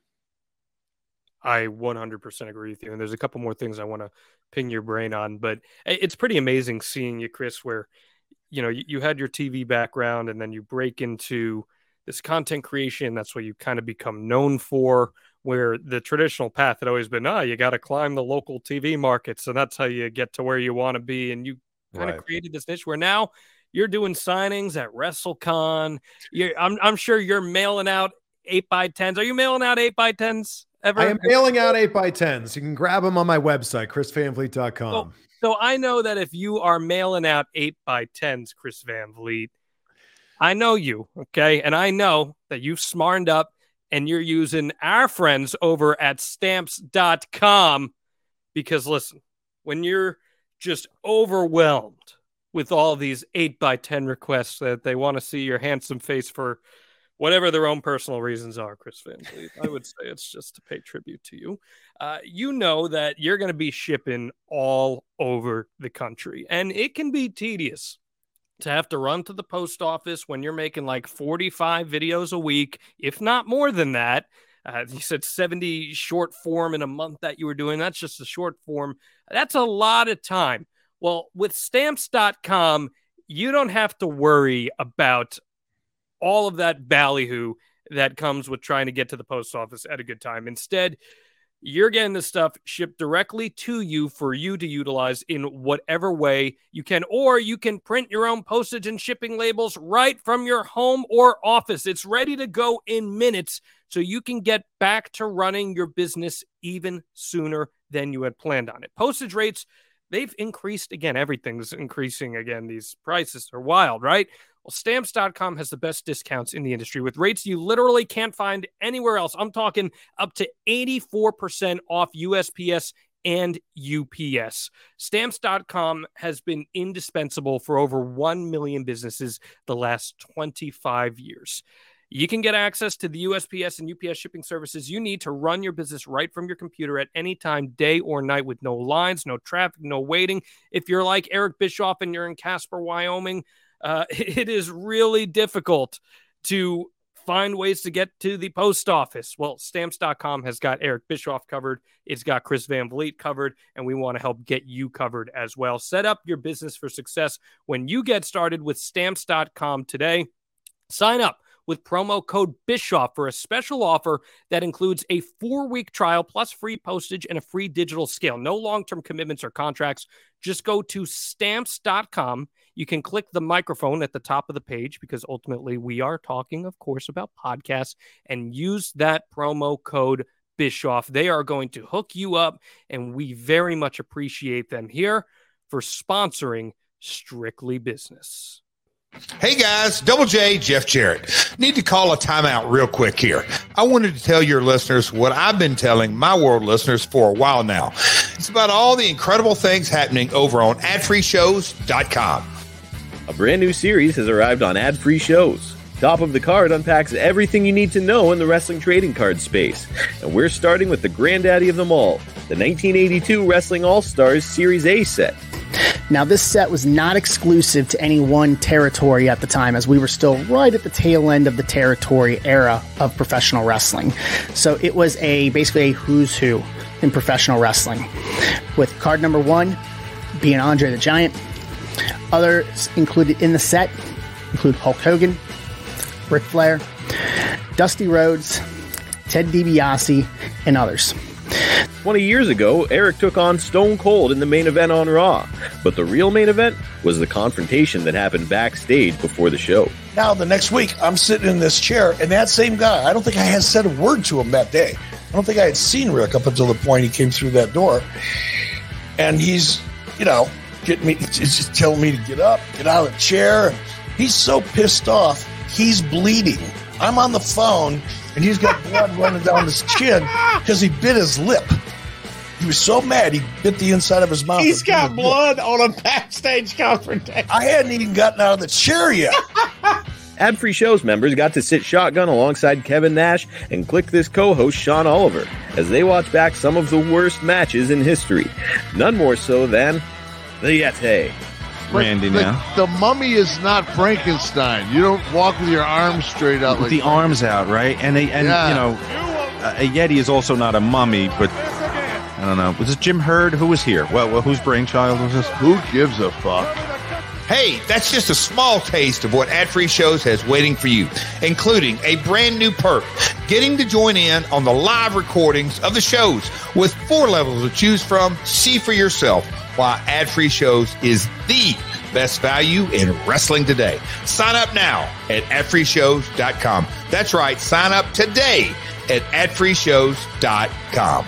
S6: I 100% agree with you. And there's a couple more things I want to ping your brain on, but it's pretty amazing seeing you, Chris, where, you had your TV background and then you break into this content creation. That's what you kind of become known for, where the traditional path had always been, you got to climb the local TV markets. And that's how you get to where you want to be. And you kind of created this niche where now you're doing signings at WrestleCon. I'm sure you're mailing out 8x10s. Are you mailing out 8x10s ever?
S7: I am mailing out 8x10s. You can grab them on my website, chrisvanvliet.com.
S6: So I know that if you are mailing out 8x10s, Chris Van Vliet, I know you, okay? And I know that you've smartened up and you're using our friends over at Stamps.com, because listen, when you're just overwhelmed with all these 8x10 requests that they want to see your handsome face for whatever their own personal reasons are, Chris Van Vliet, I would say it's just to pay tribute to you. You know that you're going to be shipping all over the country, and it can be tedious to have to run to the post office when you're making like 45 videos a week, if not more than that. You said 70 short form in a month that you were doing. That's just a short form. That's a lot of time. Well, with Stamps.com, you don't have to worry about all of that ballyhoo that comes with trying to get to the post office at a good time. Instead, You're getting this stuff shipped directly to you for you to utilize in whatever way you can, or you can print your own postage and shipping labels right from your home or office. It's ready to go in minutes, so you can get back to running your business even sooner than you had planned on it. Postage rates, they've increased again. Everything's increasing again. These prices are wild, right? Well, Stamps.com has the best discounts in the industry with rates you literally can't find anywhere else. I'm talking up to 84% off USPS and UPS. Stamps.com has been indispensable for over 1 million businesses the last 25 years. You can get access to the USPS and UPS shipping services you need to run your business right from your computer at any time, day or night, with no lines, no traffic, no waiting. If you're like Eric Bischoff and you're in Casper, Wyoming, it is really difficult to find ways to get to the post office. Well, Stamps.com has got Eric Bischoff covered. It's got Chris Van Vliet covered, and we want to help get you covered as well. Set up your business for success when you get started with Stamps.com today. Sign up with promo code Bischoff for a special offer that includes a 4-week trial plus free postage and a free digital scale. No long-term commitments or contracts. Just go to Stamps.com. You can click the microphone at the top of the page, because ultimately we are talking, of course, about podcasts, and use that promo code Bischoff. They are going to hook you up, and we very much appreciate them here for sponsoring Strictly Business.
S10: Hey guys, Double J, Jeff Jarrett. Need to call a timeout real quick here. I wanted to tell your listeners what I've been telling my world listeners for a while now. It's about all the incredible things happening over on adfreeshows.com.
S11: A brand new series has arrived on Ad Free Shows. Top of the Card unpacks everything you need to know in the wrestling trading card space. And we're starting with the granddaddy of them all, the 1982 Wrestling All-Stars Series A set.
S12: Now, this set was not exclusive to any one territory at the time, as we were still right at the tail end of the territory era of professional wrestling. So it was basically a who's who in professional wrestling, with card number 1 being Andre the Giant. Others included in the set include Hulk Hogan, Ric Flair, Dusty Rhodes, Ted DiBiase, and others.
S11: 20 years ago, Eric took on Stone Cold in the main event on Raw, but the real main event was the confrontation that happened backstage before the show.
S13: Now, the next week, I'm sitting in this chair, and that same guy, I don't think I had said a word to him that day. I don't think I had seen Rick up until the point he came through that door. And he's, getting me, just telling me to get up, get out of the chair. He's so pissed off, he's bleeding. I'm on the phone, and he's got blood running down his chin because he bit his lip. He was so mad, he bit the inside of his mouth.
S14: He's got blood on a backstage confrontation.
S13: I hadn't even gotten out of the chair yet.
S11: Ad Free Shows members got to sit shotgun alongside Kevin Nash and Click This co-host Sean Oliver as they watch back some of the worst matches in history. None more so than the Yeti.
S14: Randy, now the mummy is not Frankenstein. You don't walk with your arms straight out,
S15: with the arms out, right? And a Yeti is also not a mummy, but I don't know. Was it Jim Hurd? Who was here? Well, whose brainchild was this?
S14: Who gives a fuck?
S10: Hey, that's just a small taste of what Ad Free Shows has waiting for you, including a brand new perk, getting to join in on the live recordings of the shows with 4 levels to choose from. See for yourself why Ad Free Shows is the best value in wrestling today. Sign up now at adfreeshows.com. That's right, sign up today at adfreeshows.com.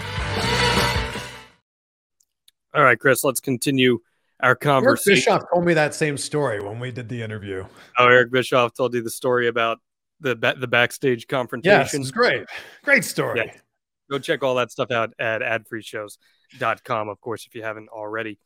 S6: All right, Chris, let's continue our conversation.
S7: Eric Bischoff told me that same story when we did the interview.
S6: Oh, Eric Bischoff told you the story about the backstage confrontation.
S7: Yes, it's great. Great story.
S6: Yeah. Go check all that stuff out at adfreeshows.com, of course, if you haven't already.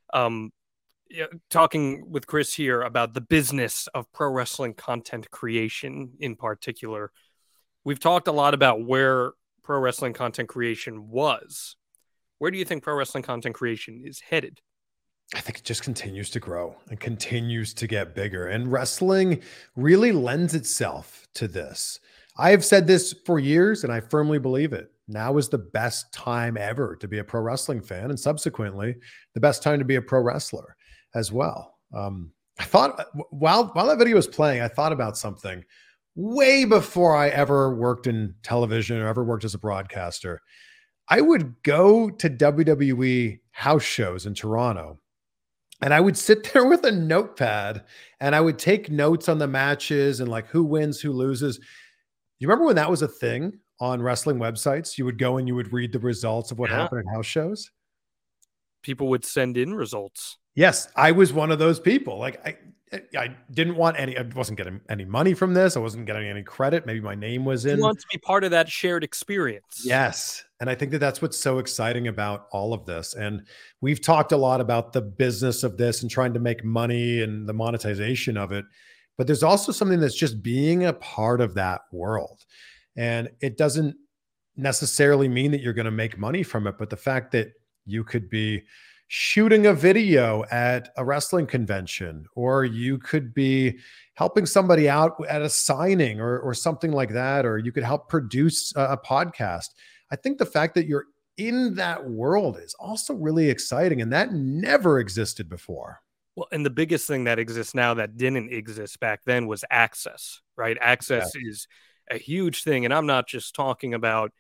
S6: Talking with Chris here about the business of pro wrestling content creation in particular. We've talked a lot about where pro wrestling content creation was. Where do you think pro wrestling content creation is headed?
S7: I think it just continues to grow and continues to get bigger. And wrestling really lends itself to this. I've said this for years, and I firmly believe it. Now is the best time ever to be a pro wrestling fan, and subsequently, the best time to be a pro wrestler as well. I thought, while that video was playing, I thought about something way before I ever worked in television or ever worked as a broadcaster. I would go to WWE house shows in Toronto, and I would sit there with a notepad and I would take notes on the matches and like who wins, who loses. You remember when that was a thing on wrestling websites? You would go and you would read the results of what happened at house shows.
S6: People would send in results.
S7: Yes, I was one of those people. Like I didn't want I wasn't getting any money from this. I wasn't getting any credit. Maybe my name was in.
S6: You want to be part of that shared experience.
S7: Yes. And I think that that's what's so exciting about all of this. And we've talked a lot about the business of this and trying to make money and the monetization of it. But there's also something that's just being a part of that world. And it doesn't necessarily mean that you're going to make money from it. But the fact that you could be shooting a video at a wrestling convention, or you could be helping somebody out at a signing or something like that, or you could help produce a podcast. I think the fact that you're in that world is also really exciting, and that never existed before.
S6: Well, and the biggest thing that exists now that didn't exist back then was access, right? Access is a huge thing. And I'm not just talking about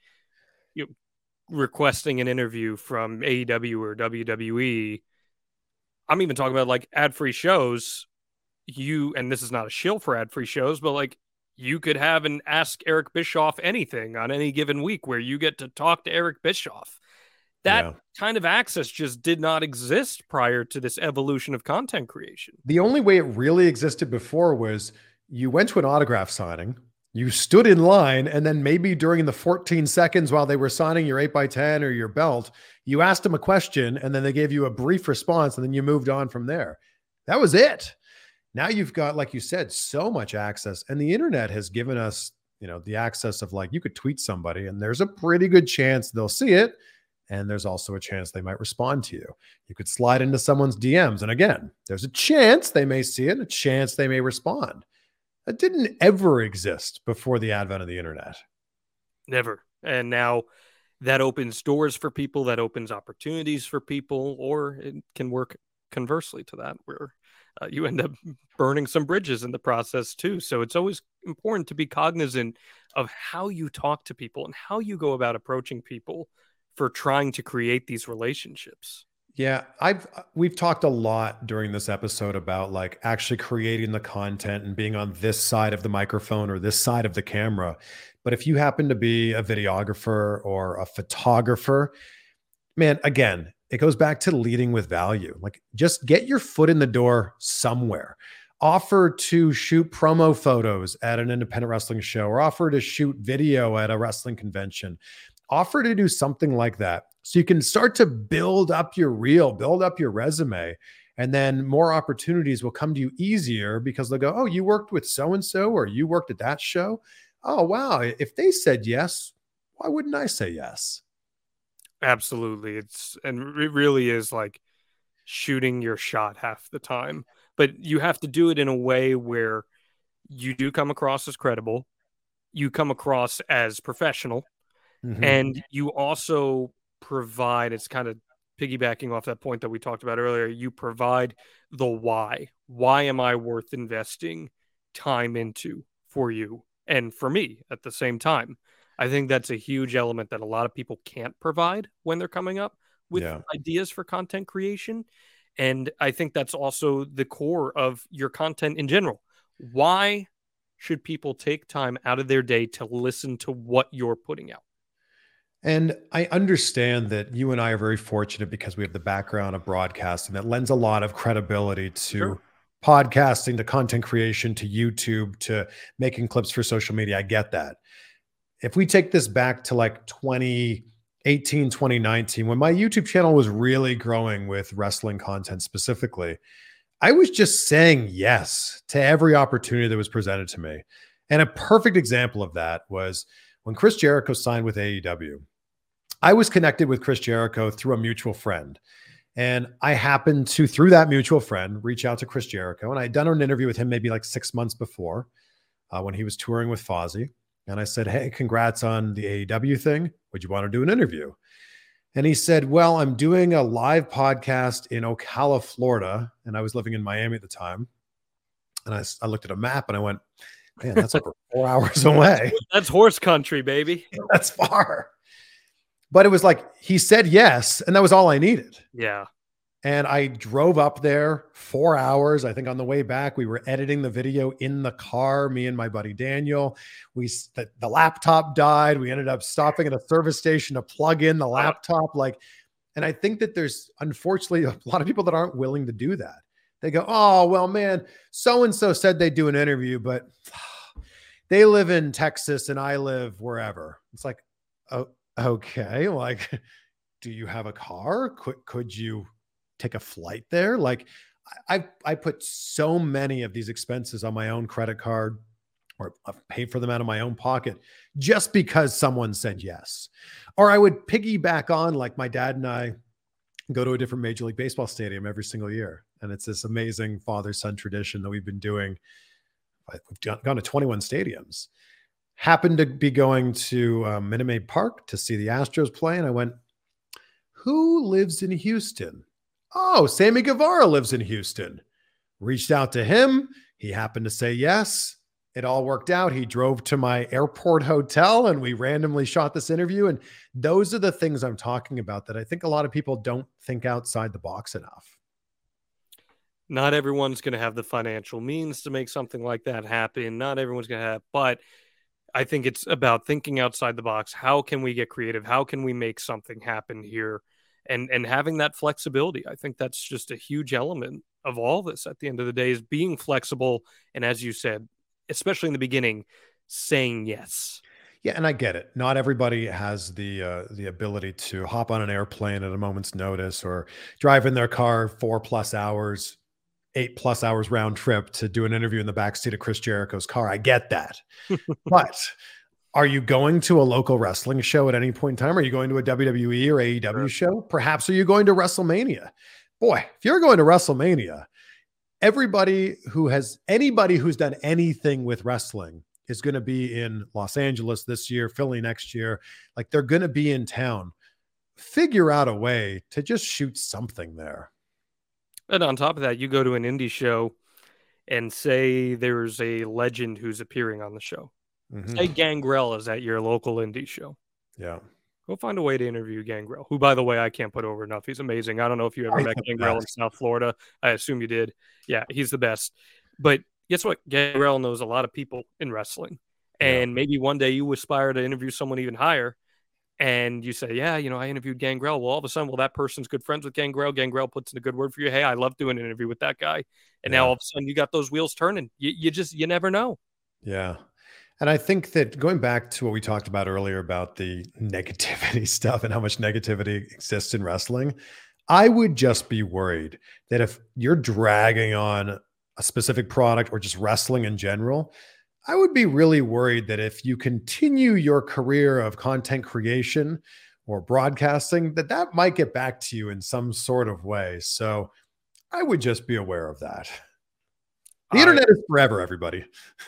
S6: requesting an interview from AEW or WWE. I'm even talking about like ad-free shows. And this is not a shill for ad-free shows, but like you could have an Ask Eric Bischoff anything on any given week where you get to talk to Eric Bischoff. That kind of access just did not exist prior to this evolution of content creation.
S7: The only way it really existed before was you went to an autograph signing, you stood in line, and then maybe during the 14 seconds while they were signing your 8x10 or your belt, you asked them a question, and then they gave you a brief response, and then you moved on from there. That was it. Now you've got, like you said, so much access, and the internet has given us, the access of like, you could tweet somebody and there's a pretty good chance they'll see it. And there's also a chance they might respond to you. You could slide into someone's DMs. And again, there's a chance they may see it, a chance they may respond. That didn't ever exist before the advent of the internet.
S6: Never. And now that opens doors for people, that opens opportunities for people, or it can work conversely to that, where you end up burning some bridges in the process too. So it's always important to be cognizant of how you talk to people and how you go about approaching people for trying to create these relationships.
S7: Yeah, we've talked a lot during this episode about like actually creating the content and being on this side of the microphone or this side of the camera. But if you happen to be a videographer or a photographer, man, again, it goes back to leading with value. Like just get your foot in the door somewhere. Offer to shoot promo photos at an independent wrestling show, or offer to shoot video at a wrestling convention. Offer to do something like that so you can start to build up your reel, build up your resume, and then more opportunities will come to you easier because they'll go, oh, you worked with so-and-so, or you worked at that show. Oh, wow. If they said yes, why wouldn't I say yes?
S6: Absolutely. It really is like shooting your shot half the time, but you have to do it in a way where you do come across as credible. You come across as professional. Mm-hmm. And you also provide, it's kind of piggybacking off that point that we talked about earlier, you provide the why. Why am I worth investing time into for you and for me at the same time? I think that's a huge element that a lot of people can't provide when they're coming up with ideas for content creation. And I think that's also the core of your content in general. Why should people take time out of their day to listen to what you're putting out?
S7: And I understand that you and I are very fortunate because we have the background of broadcasting that lends a lot of credibility to podcasting, to content creation, to YouTube, to making clips for social media. I get that. If we take this back to like 2018, 2019, when my YouTube channel was really growing with wrestling content specifically, I was just saying yes to every opportunity that was presented to me. And a perfect example of that was when Chris Jericho signed with AEW. I was connected with Chris Jericho through a mutual friend. And I happened to, through that mutual friend, reach out to Chris Jericho. And I'd done an interview with him maybe like 6 months before when he was touring with Fozzy. And I said, hey, congrats on the AEW thing. Would you want to do an interview? And he said, well, I'm doing a live podcast in Ocala, Florida. And I was living in Miami at the time. And I looked at a map and I went, man, that's over 4 hours away.
S6: That's horse country, baby.
S7: That's far. But it was like, he said yes, and that was all I needed.
S6: Yeah.
S7: And I drove up there 4 hours. I think on the way back, we were editing the video in the car, me and my buddy Daniel. The laptop died. We ended up stopping at a service station to plug in the laptop. And I think that there's unfortunately a lot of people that aren't willing to do that. They go, oh, well, man, so-and-so said they'd do an interview, but they live in Texas and I live wherever. It's like, oh, okay. Like, do you have a car? Could you take a flight there? Like, I put so many of these expenses on my own credit card, or I've paid for them out of my own pocket just because someone said yes. Or I would piggyback on, like, my dad and I go to a different Major League Baseball stadium every single year. And it's this amazing father-son tradition that we've been doing. We've gone to 21 stadiums. Happened to be going to Minute Maid Park to see the Astros play. And I went, who lives in Houston? Oh, Sammy Guevara lives in Houston. Reached out to him. He happened to say yes. It all worked out. He drove to my airport hotel and we randomly shot this interview. And those are the things I'm talking about that I think a lot of people don't think outside the box enough.
S6: Not everyone's going to have the financial means to make something like that happen. Not everyone's going to have, but I think it's about thinking outside the box. How can we get creative? How can we make something happen here? And having that flexibility. I think that's just a huge element of all this at the end of the day, is being flexible. And as you said, especially in the beginning, saying yes.
S7: Yeah, and I get it. Not everybody has the ability to hop on an airplane at a moment's notice or drive in their car 4+ hours, 8+ hours round trip to do an interview in the backseat of Chris Jericho's car. I get that. But are you going to a local wrestling show at any point in time? Are you going to a WWE or AEW show? Perhaps are you going to WrestleMania? Boy, if you're going to WrestleMania, anybody who's done anything with wrestling is going to be in Los Angeles this year, Philly next year. Like, they're going to be in town. Figure out a way to just shoot something there.
S6: And on top of that, you go to an indie show and say there's a legend who's appearing on the show. Mm-hmm. Say Gangrel is at your local indie show.
S7: Yeah.
S6: Go find a way to interview Gangrel, who, by the way, I can't put over enough. He's amazing. I don't know if you ever met Gangrel in South Florida. I assume you did. Yeah, he's the best. But guess what? Gangrel knows a lot of people in wrestling. And maybe one day you aspire to interview someone even higher. And you say, yeah, I interviewed Gangrel. Well, all of a sudden, that person's good friends with Gangrel. Gangrel puts in a good word for you. Hey, I love doing an interview with that guy. And now all of a sudden you got those wheels turning. You never know.
S7: Yeah. And I think that going back to what we talked about earlier about the negativity stuff and how much negativity exists in wrestling, I would just be worried that if you're dragging on a specific product or just wrestling in general, I would be really worried that if you continue your career of content creation or broadcasting, that might get back to you in some sort of way. So I would just be aware of that. The internet is forever, everybody.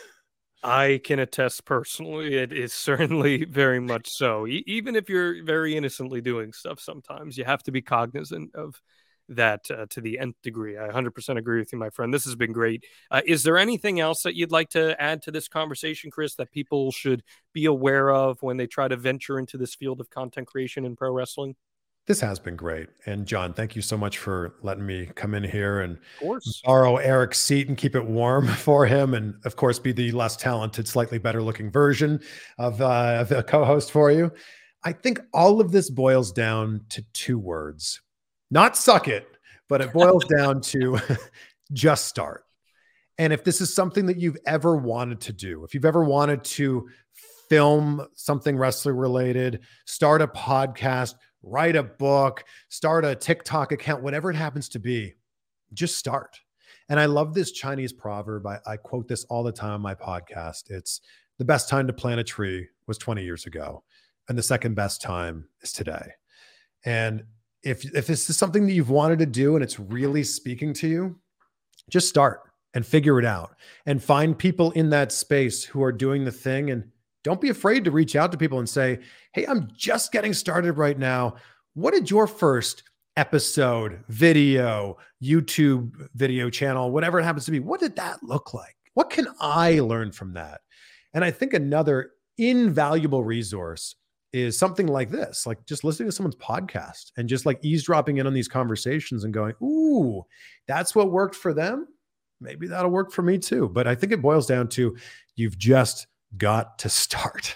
S6: I can attest personally, it is certainly very much so. Even if you're very innocently doing stuff, sometimes you have to be cognizant of that to the nth degree. I 100% agree with you, my friend. This has been great. Is there anything else that you'd like to add to this conversation, Chris, that people should be aware of when they try to venture into this field of content creation in pro wrestling?
S7: This has been great. And John, thank you so much for letting me come in here and borrow Eric's seat and keep it warm for him. And of course, be the less talented, slightly better looking version of the co-host for you. I think all of this boils down to 2 words, not suck it, but it boils down to just start. And if this is something that you've ever wanted to do, if you've ever wanted to film something wrestling related, start a podcast, write a book, start a TikTok account, whatever it happens to be, just start. And I love this Chinese proverb. I quote this all the time on my podcast. It's the best time to plant a tree was 20 years ago. And the second best time is today. And if this is something that you've wanted to do and it's really speaking to you, just start and figure it out and find people in that space who are doing the thing. And don't be afraid to reach out to people and say, hey, I'm just getting started right now. What did your first episode, video, YouTube video channel, whatever it happens to be, what did that look like? What can I learn from that? And I think another invaluable resource is something like this, like just listening to someone's podcast and just like eavesdropping in on these conversations and going, ooh, that's what worked for them. Maybe that'll work for me too. But I think it boils down to you've just got to start.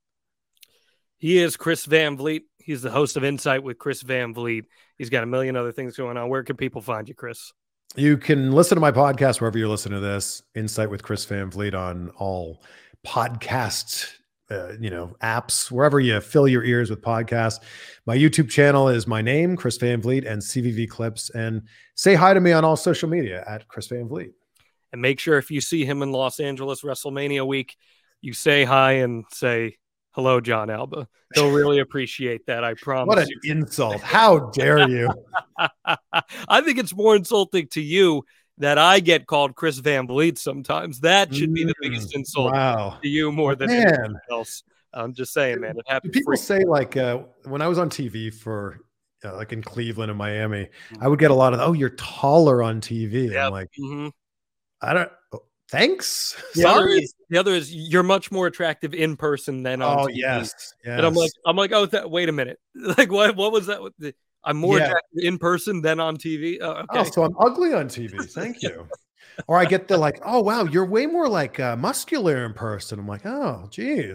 S6: He is Chris Van Vliet. He's the host of Insight with Chris Van Vliet. He's got a million other things going on. Where can people find you, Chris?
S7: You can listen to my podcast wherever you're listening to this, Insight with Chris Van Vliet, on all podcast apps, wherever you fill your ears with podcasts. My YouTube channel is my name, Chris Van Vliet, and CVV Clips. And say hi to me on all social media at Chris Van Vliet.
S6: And make sure if you see him in Los Angeles WrestleMania week, you say hi and say, hello, John Alba. He'll really appreciate that, I promise.
S7: What an insult. How dare you?
S6: I think it's more insulting to you that I get called Chris Van Vliet sometimes. That should be the biggest insult to you more than anything else. I'm just saying, man. It happens.
S7: People say, like, when I was on TV for, like in Cleveland and Miami, I would get a lot of, oh, you're taller on TV. Yep. I'm like, I don't, thanks.
S6: The other is you're much more attractive in person than on TV.
S7: Yes.
S6: And I'm like, oh, wait a minute. Like, what was that? I'm more attractive in person than on TV. Okay.
S7: Oh, so I'm ugly on TV. Thank you. Or I get the like, oh, wow, you're way more like muscular in person. I'm like, oh, geez.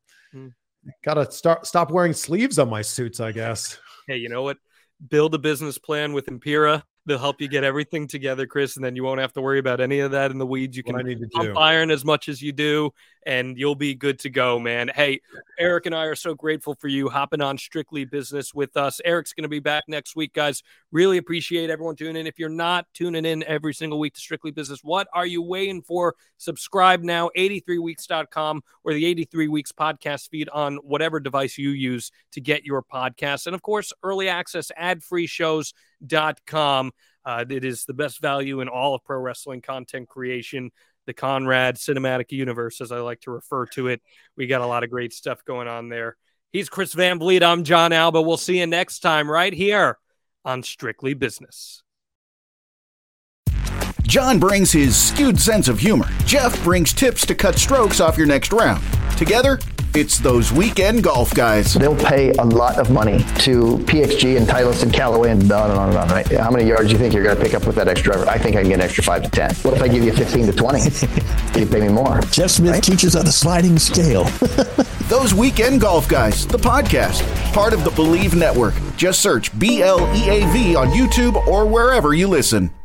S7: Got to stop wearing sleeves on my suits, I guess.
S6: Hey, you know what? Build a business plan with Impera. They'll help you get everything together, Chris, and then you won't have to worry about any of that in the weeds. You can pump iron as much as you do, and you'll be good to go, man. Hey, Eric and I are so grateful for you hopping on Strictly Business with us. Eric's going to be back next week, guys. Really appreciate everyone tuning in. If you're not tuning in every single week to Strictly Business, what are you waiting for? Subscribe now, 83weeks.com or the 83 Weeks podcast feed on whatever device you use to get your podcasts. And, of course, early access, ad-free shows.com. It is the best value in all of pro wrestling content creation, the Conrad Cinematic Universe, as I like to refer to it. We got a lot of great stuff going on there. He's Chris Van Vliet. I'm John Alba. We'll see you next time right here on Strictly Business.
S9: John brings his skewed sense of humor. Jeff brings tips to cut strokes off your next round. Together, it's those weekend golf guys.
S16: They'll pay a lot of money to PXG and Titleist and Callaway and on and on and on, right? How many yards do you think you're going to pick up with that extra driver? I think I can get an extra 5 to 10. What if I give you 15 to 20? You pay me more.
S17: Jeff Smith teaches on a sliding scale.
S9: Those Weekend Golf Guys, the podcast, part of the Believe Network. Just search BLEAV on YouTube or wherever you listen.